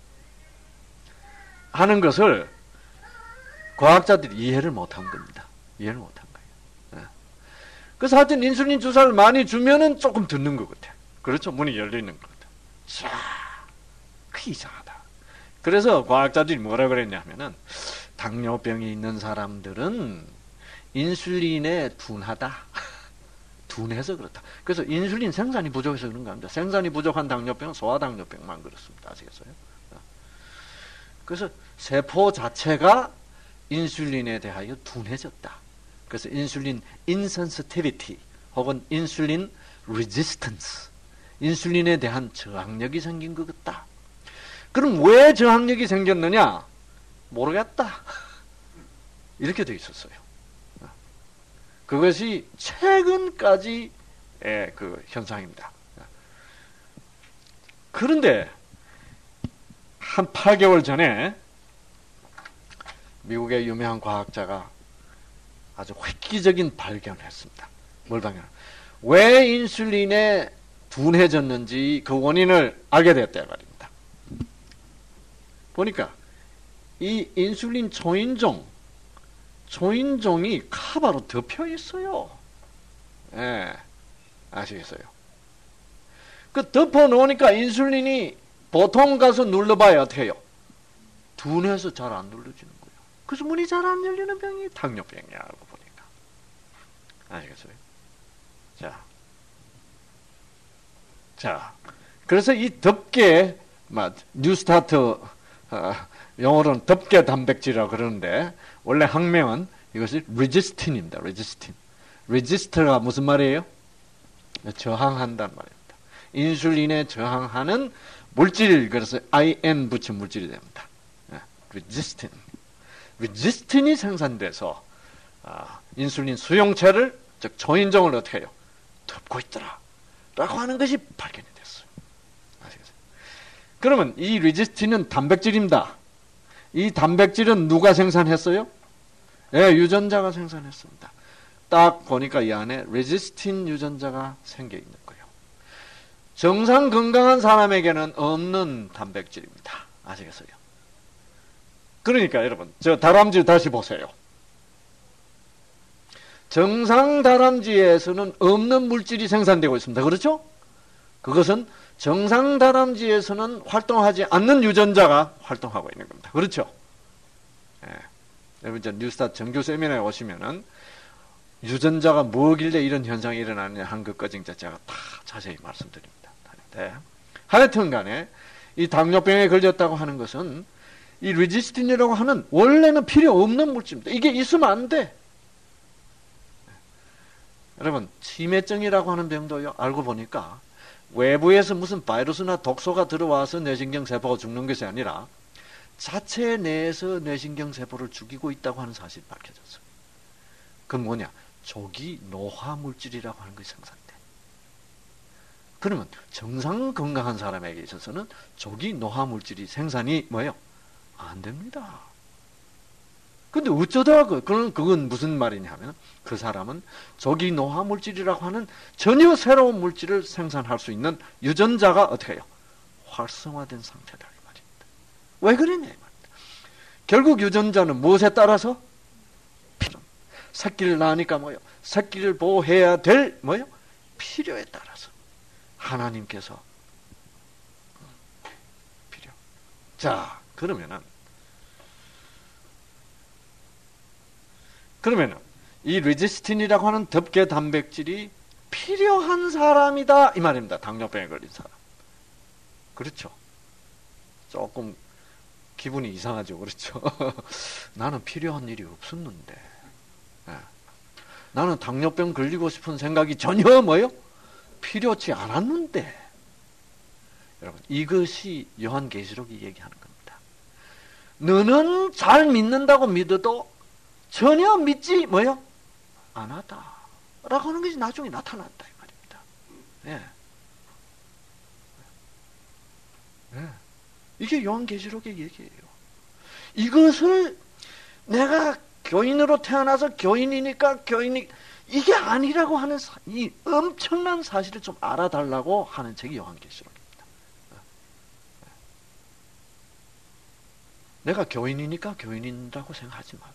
하는 것을 과학자들이 이해를 못한 겁니다. 이해를 못한 거예요. 그래서 하여튼 인슐린 주사를 많이 주면은 조금 듣는 것 같아. 그렇죠? 문이 열리는 것 같아. 자, 그 이상하다. 그래서 과학자들이 뭐라 그랬냐 하면은 당뇨병이 있는 사람들은 인슐린에 둔하다. 둔해서 그렇다. 그래서 인슐린 생산이 부족해서 그런 겁니다. 생산이 부족한 당뇨병은 소아당뇨병만 그렇습니다. 아시겠어요? 그래서 세포 자체가 인슐린에 대하여 둔해졌다. 그래서 인슐린 인센시티비티 혹은 인슐린 레지스턴스, 인슐린에 대한 저항력이 생긴 것 같다. 그럼 왜 저항력이 생겼느냐? 모르겠다. 이렇게 돼 있었어요. 그것이 최근까지의 그 현상입니다. 그런데 한 8개월 전에 미국의 유명한 과학자가 아주 획기적인 발견을 했습니다. 뭘 발견을? 왜 인슐린에 둔해졌는지 그 원인을 알게 되었다 말입니다. 보니까 이 인슐린 초인종이 카바로 덮여 있어요. 예, 아시겠어요? 그 덮어 놓으니까 인슐린이 보통 가서 눌러봐야 어떻게 해요? 둔해서 잘 안 눌러지는 거예요. 그래서 문이 잘 안 열리는 병이 당뇨병이야, 알고 보니까. 아시겠어요? 자, 그래서 이 덮개, 뉴스타트, 영어로는 덮개 단백질이라고 그러는데, 원래 학명은 이것이 레지스틴입니다. 레지스틴. 레지스터가 무슨 말이에요? 저항한다는 말입니다. 인슐린에 저항하는 물질, 그래서 IN 붙인 물질이 됩니다. 레지스틴. 레지스틴이 생산돼서 인슐린 수용체를, 즉 초인종을 어떻게 해요? 덮고 있더라 라고 하는 것이 발견이 됐어요. 아시겠어요? 그러면 이 레지스틴은 단백질입니다. 이 단백질은 누가 생산했어요? 예, 유전자가 생산했습니다. 딱 보니까 이 안에 레지스틴 유전자가 생겨 있는 거예요. 정상 건강한 사람에게는 없는 단백질입니다. 아시겠어요? 그러니까 여러분, 저 다람쥐 다시 보세요. 정상 다람쥐에서는 없는 물질이 생산되고 있습니다. 그렇죠? 그것은 정상 다람쥐에서는 활동하지 않는 유전자가 활동하고 있는 겁니다. 그렇죠? 예. 여러분, 이제 뉴스타트 정규 세미나에 오시면은 유전자가 뭐길래 이런 현상이 일어나느냐 한 것까지 이제 제가 다 자세히 말씀드립니다. 네. 하여튼 간에 이 당뇨병에 걸렸다고 하는 것은 이 레지스틴이라고 하는 원래는 필요 없는 물질입니다. 이게 있으면 안 돼. 여러분, 치매증이라고 하는 병도요, 알고 보니까 외부에서 무슨 바이러스나 독소가 들어와서 뇌신경 세포가 죽는 것이 아니라 자체 내에서 뇌신경 세포를 죽이고 있다고 하는 사실이 밝혀졌어요. 그건 뭐냐? 조기 노화 물질이라고 하는 것이 생산돼. 그러면 정상 건강한 사람에게 있어서는 조기 노화 물질이 생산이 뭐예요? 안 됩니다. 근데 어쩌다 그건 무슨 말이냐면 그 사람은 조기 노화 물질이라고 하는 전혀 새로운 물질을 생산할 수 있는 유전자가 어떻게 해요? 활성화된 상태다 이 말입니다. 왜 그러냐 이 말입니다. 결국 유전자는 무엇에 따라서? 새끼를 낳으니까 뭐예요? 새끼를 보호해야 될 뭐예요? 필요에 따라서 하나님께서 필요. 자, 그러면은 이 레지스틴이라고 하는 덮개 단백질이 필요한 사람이다 이 말입니다. 당뇨병에 걸린 사람. 그렇죠? 조금 기분이 이상하죠, 그렇죠? 나는 필요한 일이 없었는데, 나는 당뇨병 걸리고 싶은 생각이 전혀 뭐요? 필요치 않았는데, 여러분 이것이 요한계시록이 얘기하는 겁니다. 너는 잘 믿는다고 믿어도 전혀 믿지 뭐요? 않았다 라고 하는 것이 나중에 나타난다 이 말입니다. 이게 요한계시록의 얘기예요. 이것을 내가 교인으로 태어나서 교인이니까 이게 아니라고 하는 이 엄청난 사실을 좀 알아달라고 하는 책이 요한계시록입니다. 내가 교인이니까 교인이라고 생각하지 말라.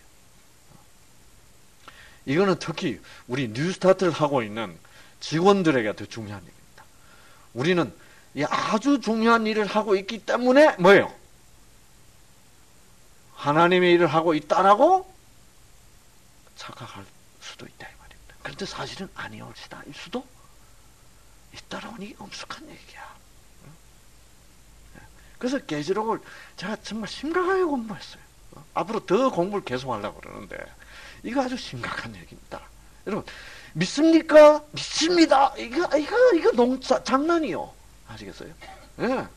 이거는 특히 우리 뉴스타트를 하고 있는 직원들에게 더 중요한 일입니다. 우리는 아주 중요한 일을 하고 있기 때문에 뭐예요? 하나님의 일을 하고 있다라고 착각할 수도 있다 이 말입니다. 그런데 사실은 아니올지다 일 수도 있다라니 엄숙한 얘기야. 그래서 계시록을 제가 정말 심각하게 공부했어요. 앞으로 더 공부를 계속 하려고 그러는데 이거 아주 심각한 얘기입니다. 여러분 믿습니까? 믿습니다. 이거 장난이요. 아시겠어요? 예.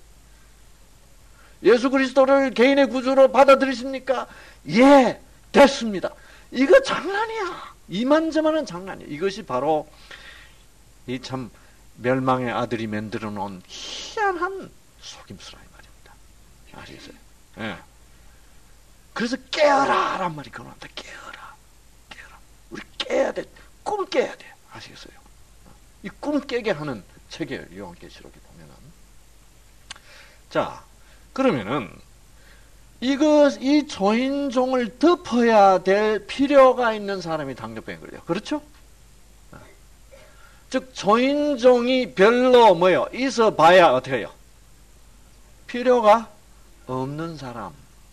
예수 그리스도를 개인의 구주로 받아들이십니까? 예, 됐습니다. 이거 장난이야. 이만저만한 장난이야. 이것이 바로 이 참 멸망의 아들이 만들어 놓은 희한한 속임수라 이 말입니다. 아시겠어요? 예. 그래서 깨어라란 말이 그런다. 깨어라. 우리 깨야 돼. 꿈 깨야 돼. 아시겠어요? 이 꿈 깨게 하는 책이에요. 요한계시록에 보면은. 자, 그러면은 이 초인종을 덮어야 될 필요가 있는 사람이 당뇨병에 걸려요. 그렇죠? 즉 초인종이 별로 뭐요? 있어 봐야 어떻게 해요? 필요가 없는 사람.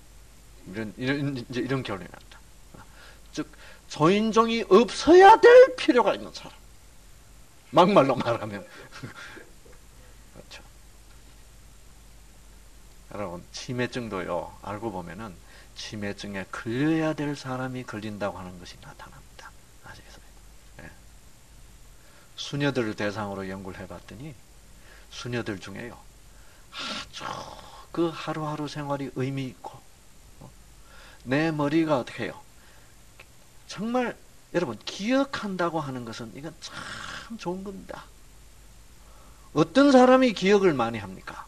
이런 결론이 난다. 즉 초인종이 없어야 될 필요가 있는 사람. 막말로 말하면 그렇죠. 여러분 치매증도요. 알고 보면은 치매증에 걸려야 될 사람이 걸린다고 하는 것이 나타납니다. 아시겠어요? 예. 수녀들을 대상으로 연구를 해봤더니 수녀들 중에요. 아주 그 하루하루 생활이 의미 있고 내 머리가 어떻게 해요? 정말 여러분 기억한다고 하는 것은 이건 참 좋은 겁니다. 어떤 사람이 기억을 많이 합니까?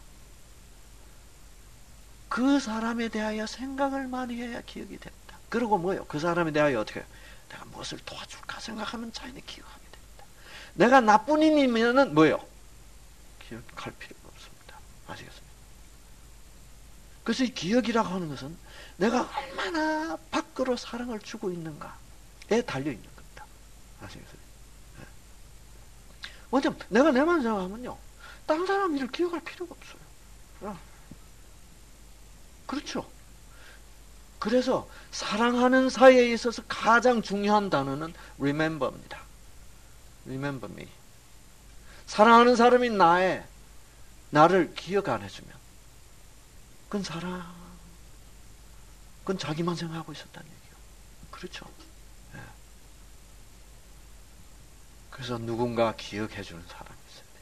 그 사람에 대하여 생각을 많이 해야 기억이 됩니다. 그리고 뭐요? 그 사람에 대하여 어떻게 해요? 내가 무엇을 도와줄까 생각하면 자연히 기억하게 됩니다. 내가 나쁜 인이면은 뭐요? 기억할 필요가 없습니다. 아시겠습니까? 그래서 이 기억이라고 하는 것은 내가 얼마나 밖으로 사랑을 주고 있는가에 달려있는 겁니다. 아시겠어요? 네. 왜냐면 내가 내만 생각하면요. 다른 사람 일을 기억할 필요가 없어요. 그렇죠? 그래서 사랑하는 사이에 있어서 가장 중요한 단어는 remember입니다. remember me. 사랑하는 사람이 나를 기억 안 해주면 그건 그건 자기만 생각하고 있었다는 얘기예요. 그렇죠? 네. 그래서 누군가 기억해주는 사람이 있어야 돼요.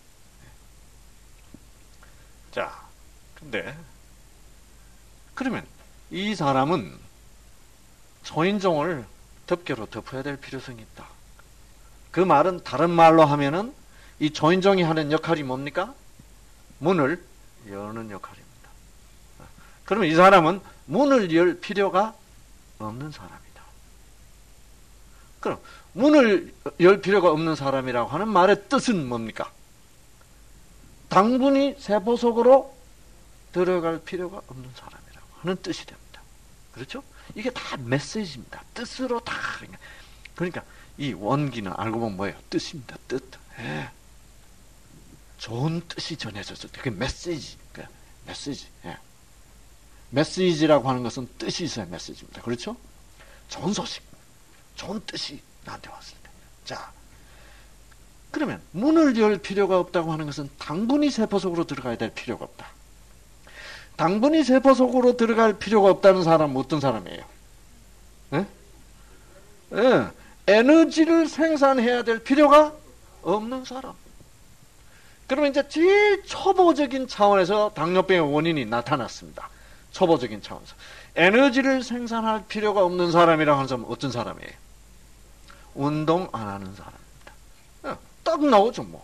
네. 자, 근데 그러면 이 사람은 초인종을 덮개로 덮어야 될 필요성이 있다. 그 말은 다른 말로 하면은 이 초인종이 하는 역할이 뭡니까? 문을 여는 역할입니다. 그러면 이 사람은 문을 열 필요가 없는 사람이다. 그럼 문을 열 필요가 없는 사람이라고 하는 말의 뜻은 뭡니까? 당분이 세포 속으로 들어갈 필요가 없는 사람이라고 하는 뜻이 됩니다. 그렇죠? 이게 다 메시지입니다. 뜻으로 다. 그러니까 이 원기는 알고 보면 뭐예요? 뜻입니다. 뜻. 예. 좋은 뜻이 전해졌을 때 그게 메시지. 메시지. 예. 메시지라고 하는 것은 뜻이 있어야 메시지입니다. 그렇죠? 좋은 소식, 좋은 뜻이 나한테 왔을 때. 자, 그러면 문을 열 필요가 없다고 하는 것은 당분이 세포 속으로 들어가야 될 필요가 없다. 당분이 세포 속으로 들어갈 필요가 없다는 사람은 어떤 사람이에요? 예? 예. 에너지를 생산해야 될 필요가 없는 사람. 그러면 이제 제일 초보적인 차원에서 당뇨병의 원인이 나타났습니다. 초보적인 차원에서. 에너지를 생산할 필요가 없는 사람이라고 하는 사람은 어떤 사람이에요? 운동 안 하는 사람입니다. 딱 나오죠, 뭐.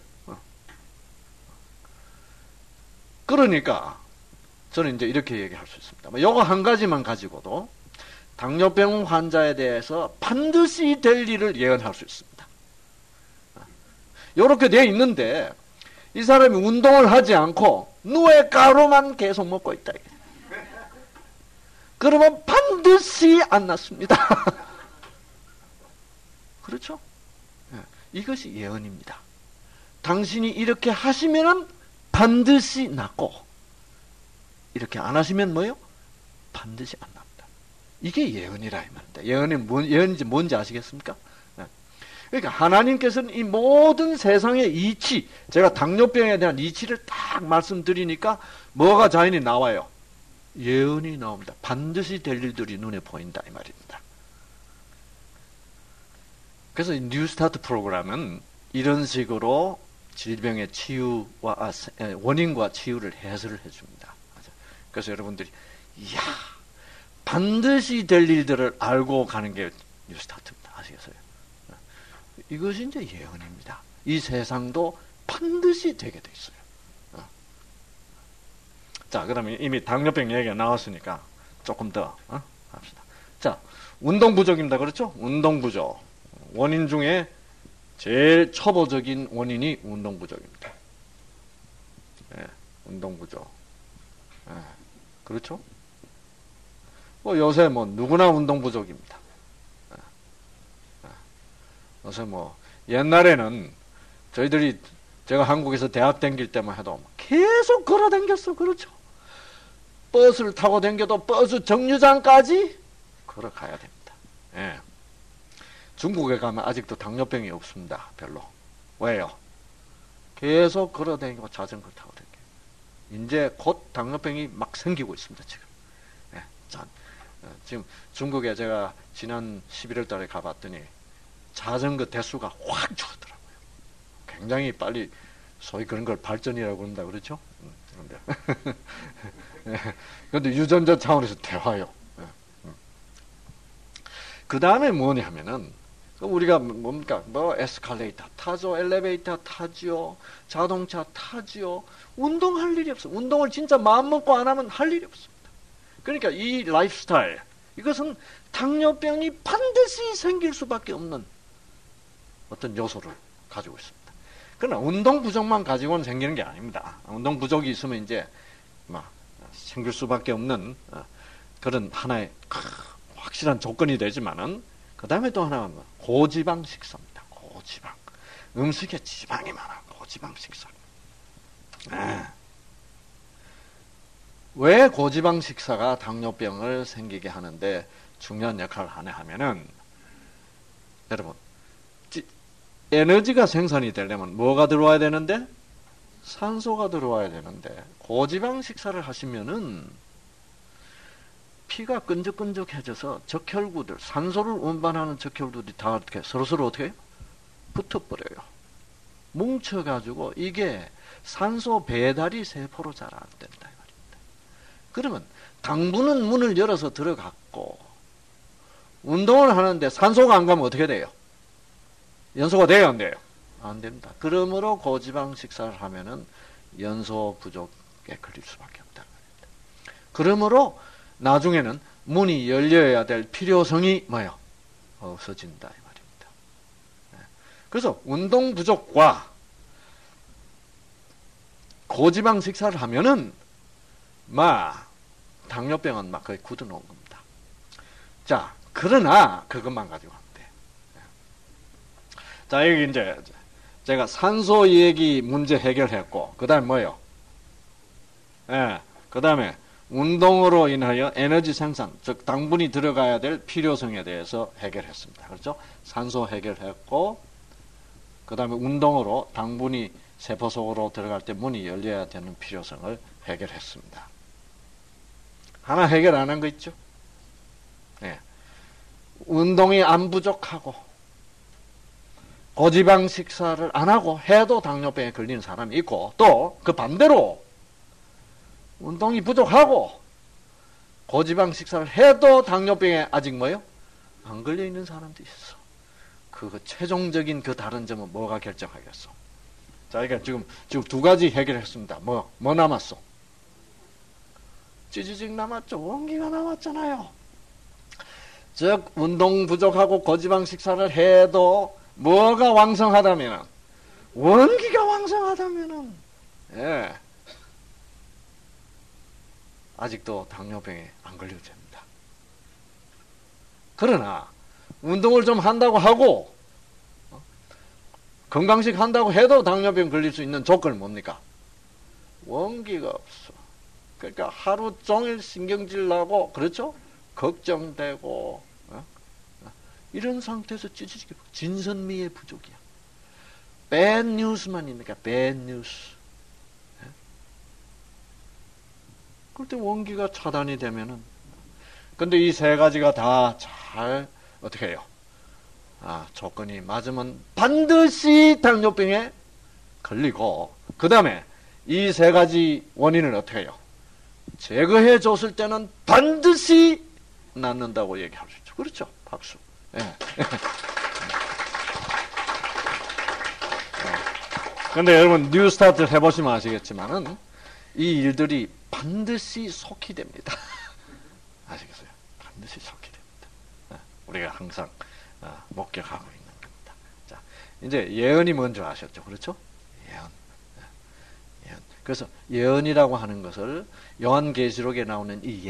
그러니까, 저는 이제 이렇게 얘기할 수 있습니다. 요거 한 가지만 가지고도 당뇨병 환자에 대해서 반드시 될 일을 예언할 수 있습니다. 요렇게 되어 있는데, 이 사람이 운동을 하지 않고 누에 가루만 계속 먹고 있다. 그러면 반드시 안 낫습니다. 그렇죠? 이것이 예언입니다. 당신이 이렇게 하시면은 반드시 낫고, 이렇게 안 하시면 뭐요? 반드시 안 납니다. 이게 예언이라 이 말입니다. 예언인지 뭔지 아시겠습니까? 그러니까 하나님께서는 이 모든 세상의 이치, 제가 당뇨병에 대한 이치를 딱 말씀드리니까 뭐가 자연히 나와요? 예언이 나옵니다. 반드시 될 일들이 눈에 보인다 이 말입니다. 그래서 이 뉴스타트 프로그램은 이런 식으로 질병의 치유와 원인과 치유를 해설을 해줍니다. 그래서 여러분들이 이야 반드시 될 일들을 알고 가는 게 뉴스타트입니다. 아시겠어요? 이것이 이제 예언입니다. 이 세상도 반드시 되게 돼 있어요. 자, 그러면 이미 당뇨병 얘기가 나왔으니까 조금 더 합시다. 자, 운동 부족입니다. 그렇죠? 운동 부족. 원인 중에 제일 초보적인 원인이 운동 부족입니다. 예, 운동 부족. 예, 그렇죠? 요새 누구나 운동 부족입니다. 요새 옛날에는 제가 한국에서 대학 다닐 때만 해도 계속 걸어 다녔어. 그렇죠? 버스를 타고 다녀도 버스 정류장까지 걸어가야 됩니다. 예. 중국에 가면 아직도 당뇨병이 없습니다. 별로. 왜요? 계속 걸어 다니고 자전거 타고 다니고. 이제 곧 당뇨병이 막 생기고 있습니다. 지금. 예. 자, 지금 중국에 제가 지난 11월 달에 가봤더니 자전거 대수가 확 줄었더라고요. 굉장히 빨리 소위 그런 걸 발전이라고 그런다 그렇죠? 그런데 유전자 차원에서 대화요. 그 다음에 뭐냐 하면은 우리가 뭡니까? 에스컬레이터 타죠, 엘리베이터 타죠, 자동차 타죠. 운동할 일이 없어. 운동을 진짜 마음 먹고 안 하면 할 일이 없습니다. 그러니까 이 라이프 스타일 이것은 당뇨병이 반드시 생길 수밖에 없는 어떤 요소를 가지고 있습니다. 그러나 운동 부족만 가지고는 생기는 게 아닙니다. 운동 부족이 있으면 이제 생길 수밖에 없는 그런 하나의 확실한 조건이 되지만은 그 다음에 또 하나가 고지방 식사입니다. 고지방. 음식에 지방이 많아. 고지방 식사. 왜 고지방 식사가 당뇨병을 생기게 하는데 중요한 역할을 하냐 하면은 여러분 에너지가 생산이 되려면 뭐가 들어와야 되는데? 산소가 들어와야 되는데 고지방 식사를 하시면은 피가 끈적끈적해져서 적혈구들, 산소를 운반하는 적혈구들이 다 어떻게 서로서로 어떻게 해요? 붙어버려요. 뭉쳐가지고 이게 산소 배달이 세포로 잘 안 된다 이 말입니다. 그러면 당분은 문을 열어서 들어갔고 운동을 하는데 산소가 안 가면 어떻게 돼요? 연소가 돼요 안 돼요? 안 됩니다. 그러므로 고지방 식사를 하면은 연소 부족에 걸릴 수밖에 없다는 겁니다. 그러므로 나중에는 문이 열려야 될 필요성이 뭐요? 없어진다 이 말입니다. 그래서 운동 부족과 고지방 식사를 하면은 당뇨병은 거의 굳어놓은 겁니다. 자, 그러나 그것만 가지고 하면 돼. 자, 여기 이제 제가 산소 얘기 문제 해결했고, 그 다음에 뭐요? 그 다음에 운동으로 인하여 에너지 생산, 즉 당분이 들어가야 될 필요성에 대해서 해결했습니다. 그렇죠? 산소 해결했고, 그 다음에 운동으로 당분이 세포 속으로 들어갈 때 문이 열려야 되는 필요성을 해결했습니다. 하나 해결 안 한 거 있죠? 운동이 안 부족하고 고지방 식사를 안 하고 해도 당뇨병에 걸리는 사람이 있고, 또 그 반대로 운동이 부족하고 고지방 식사를 해도 당뇨병에 아직 안 걸려 있는 사람도 있어. 그 최종적인 그 다른 점은 뭐가 결정하겠어? 자, 그러니까 지금 두 가지 해결했습니다. 뭐 남았어? 찌지직 남았죠. 원기가 남았잖아요. 즉 운동 부족하고 고지방 식사를 해도 뭐가 왕성하다면은, 원기가 왕성하다면은, 아직도 당뇨병에 안 걸려도 됩니다. 그러나 운동을 좀 한다고 하고 건강식 한다고 해도 당뇨병 걸릴 수 있는 조건은 뭡니까? 원기가 없어. 그러니까 하루 종일 신경질 나고, 그렇죠? 걱정되고, 이런 상태에서 찌질게 진선미의 부족이야. bad news만 있으니까 bad news. 그럴 때 원기가 차단이 되면은, 근데 이 세 가지가 다 잘 어떻게 해요? 조건이 맞으면 반드시 당뇨병에 걸리고, 그 다음에 이 세 가지 원인을 어떻게 해요? 제거해 줬을 때는 반드시 낫는다고 얘기할 수 있죠. 그렇죠? 박수. 근데 여러분 뉴스타트를 해보시면 아시겠지만은 이 일들이 반드시 속히 됩니다. 아시겠어요? 반드시 속히 됩니다. 우리가 항상 목격하고 있는 겁니다. 자, 이제 예언이 뭔지 아셨죠? 그렇죠? 예언. 그래서 예언이라고 하는 것을 요한계시록에 나오는 이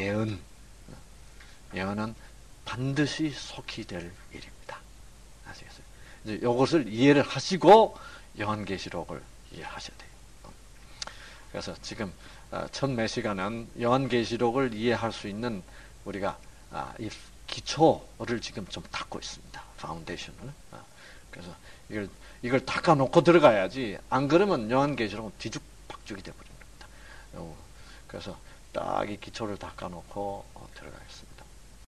예언은 반드시 속히 될 일입니다. 아시겠어요? 이제 이것을 이해를 하시고 요한계시록을 이해하셔야 돼요. 그래서 지금 첫 몇 시간은 요한계시록을 이해할 수 있는 우리가 이 기초를 지금 좀 닦고 있습니다. 파운데이션을. 그래서 이걸 닦아놓고 들어가야지, 안 그러면 요한계시록은 뒤죽박죽이 되어버립니다. 그래서 딱 이 기초를 닦아놓고 들어가겠습니다.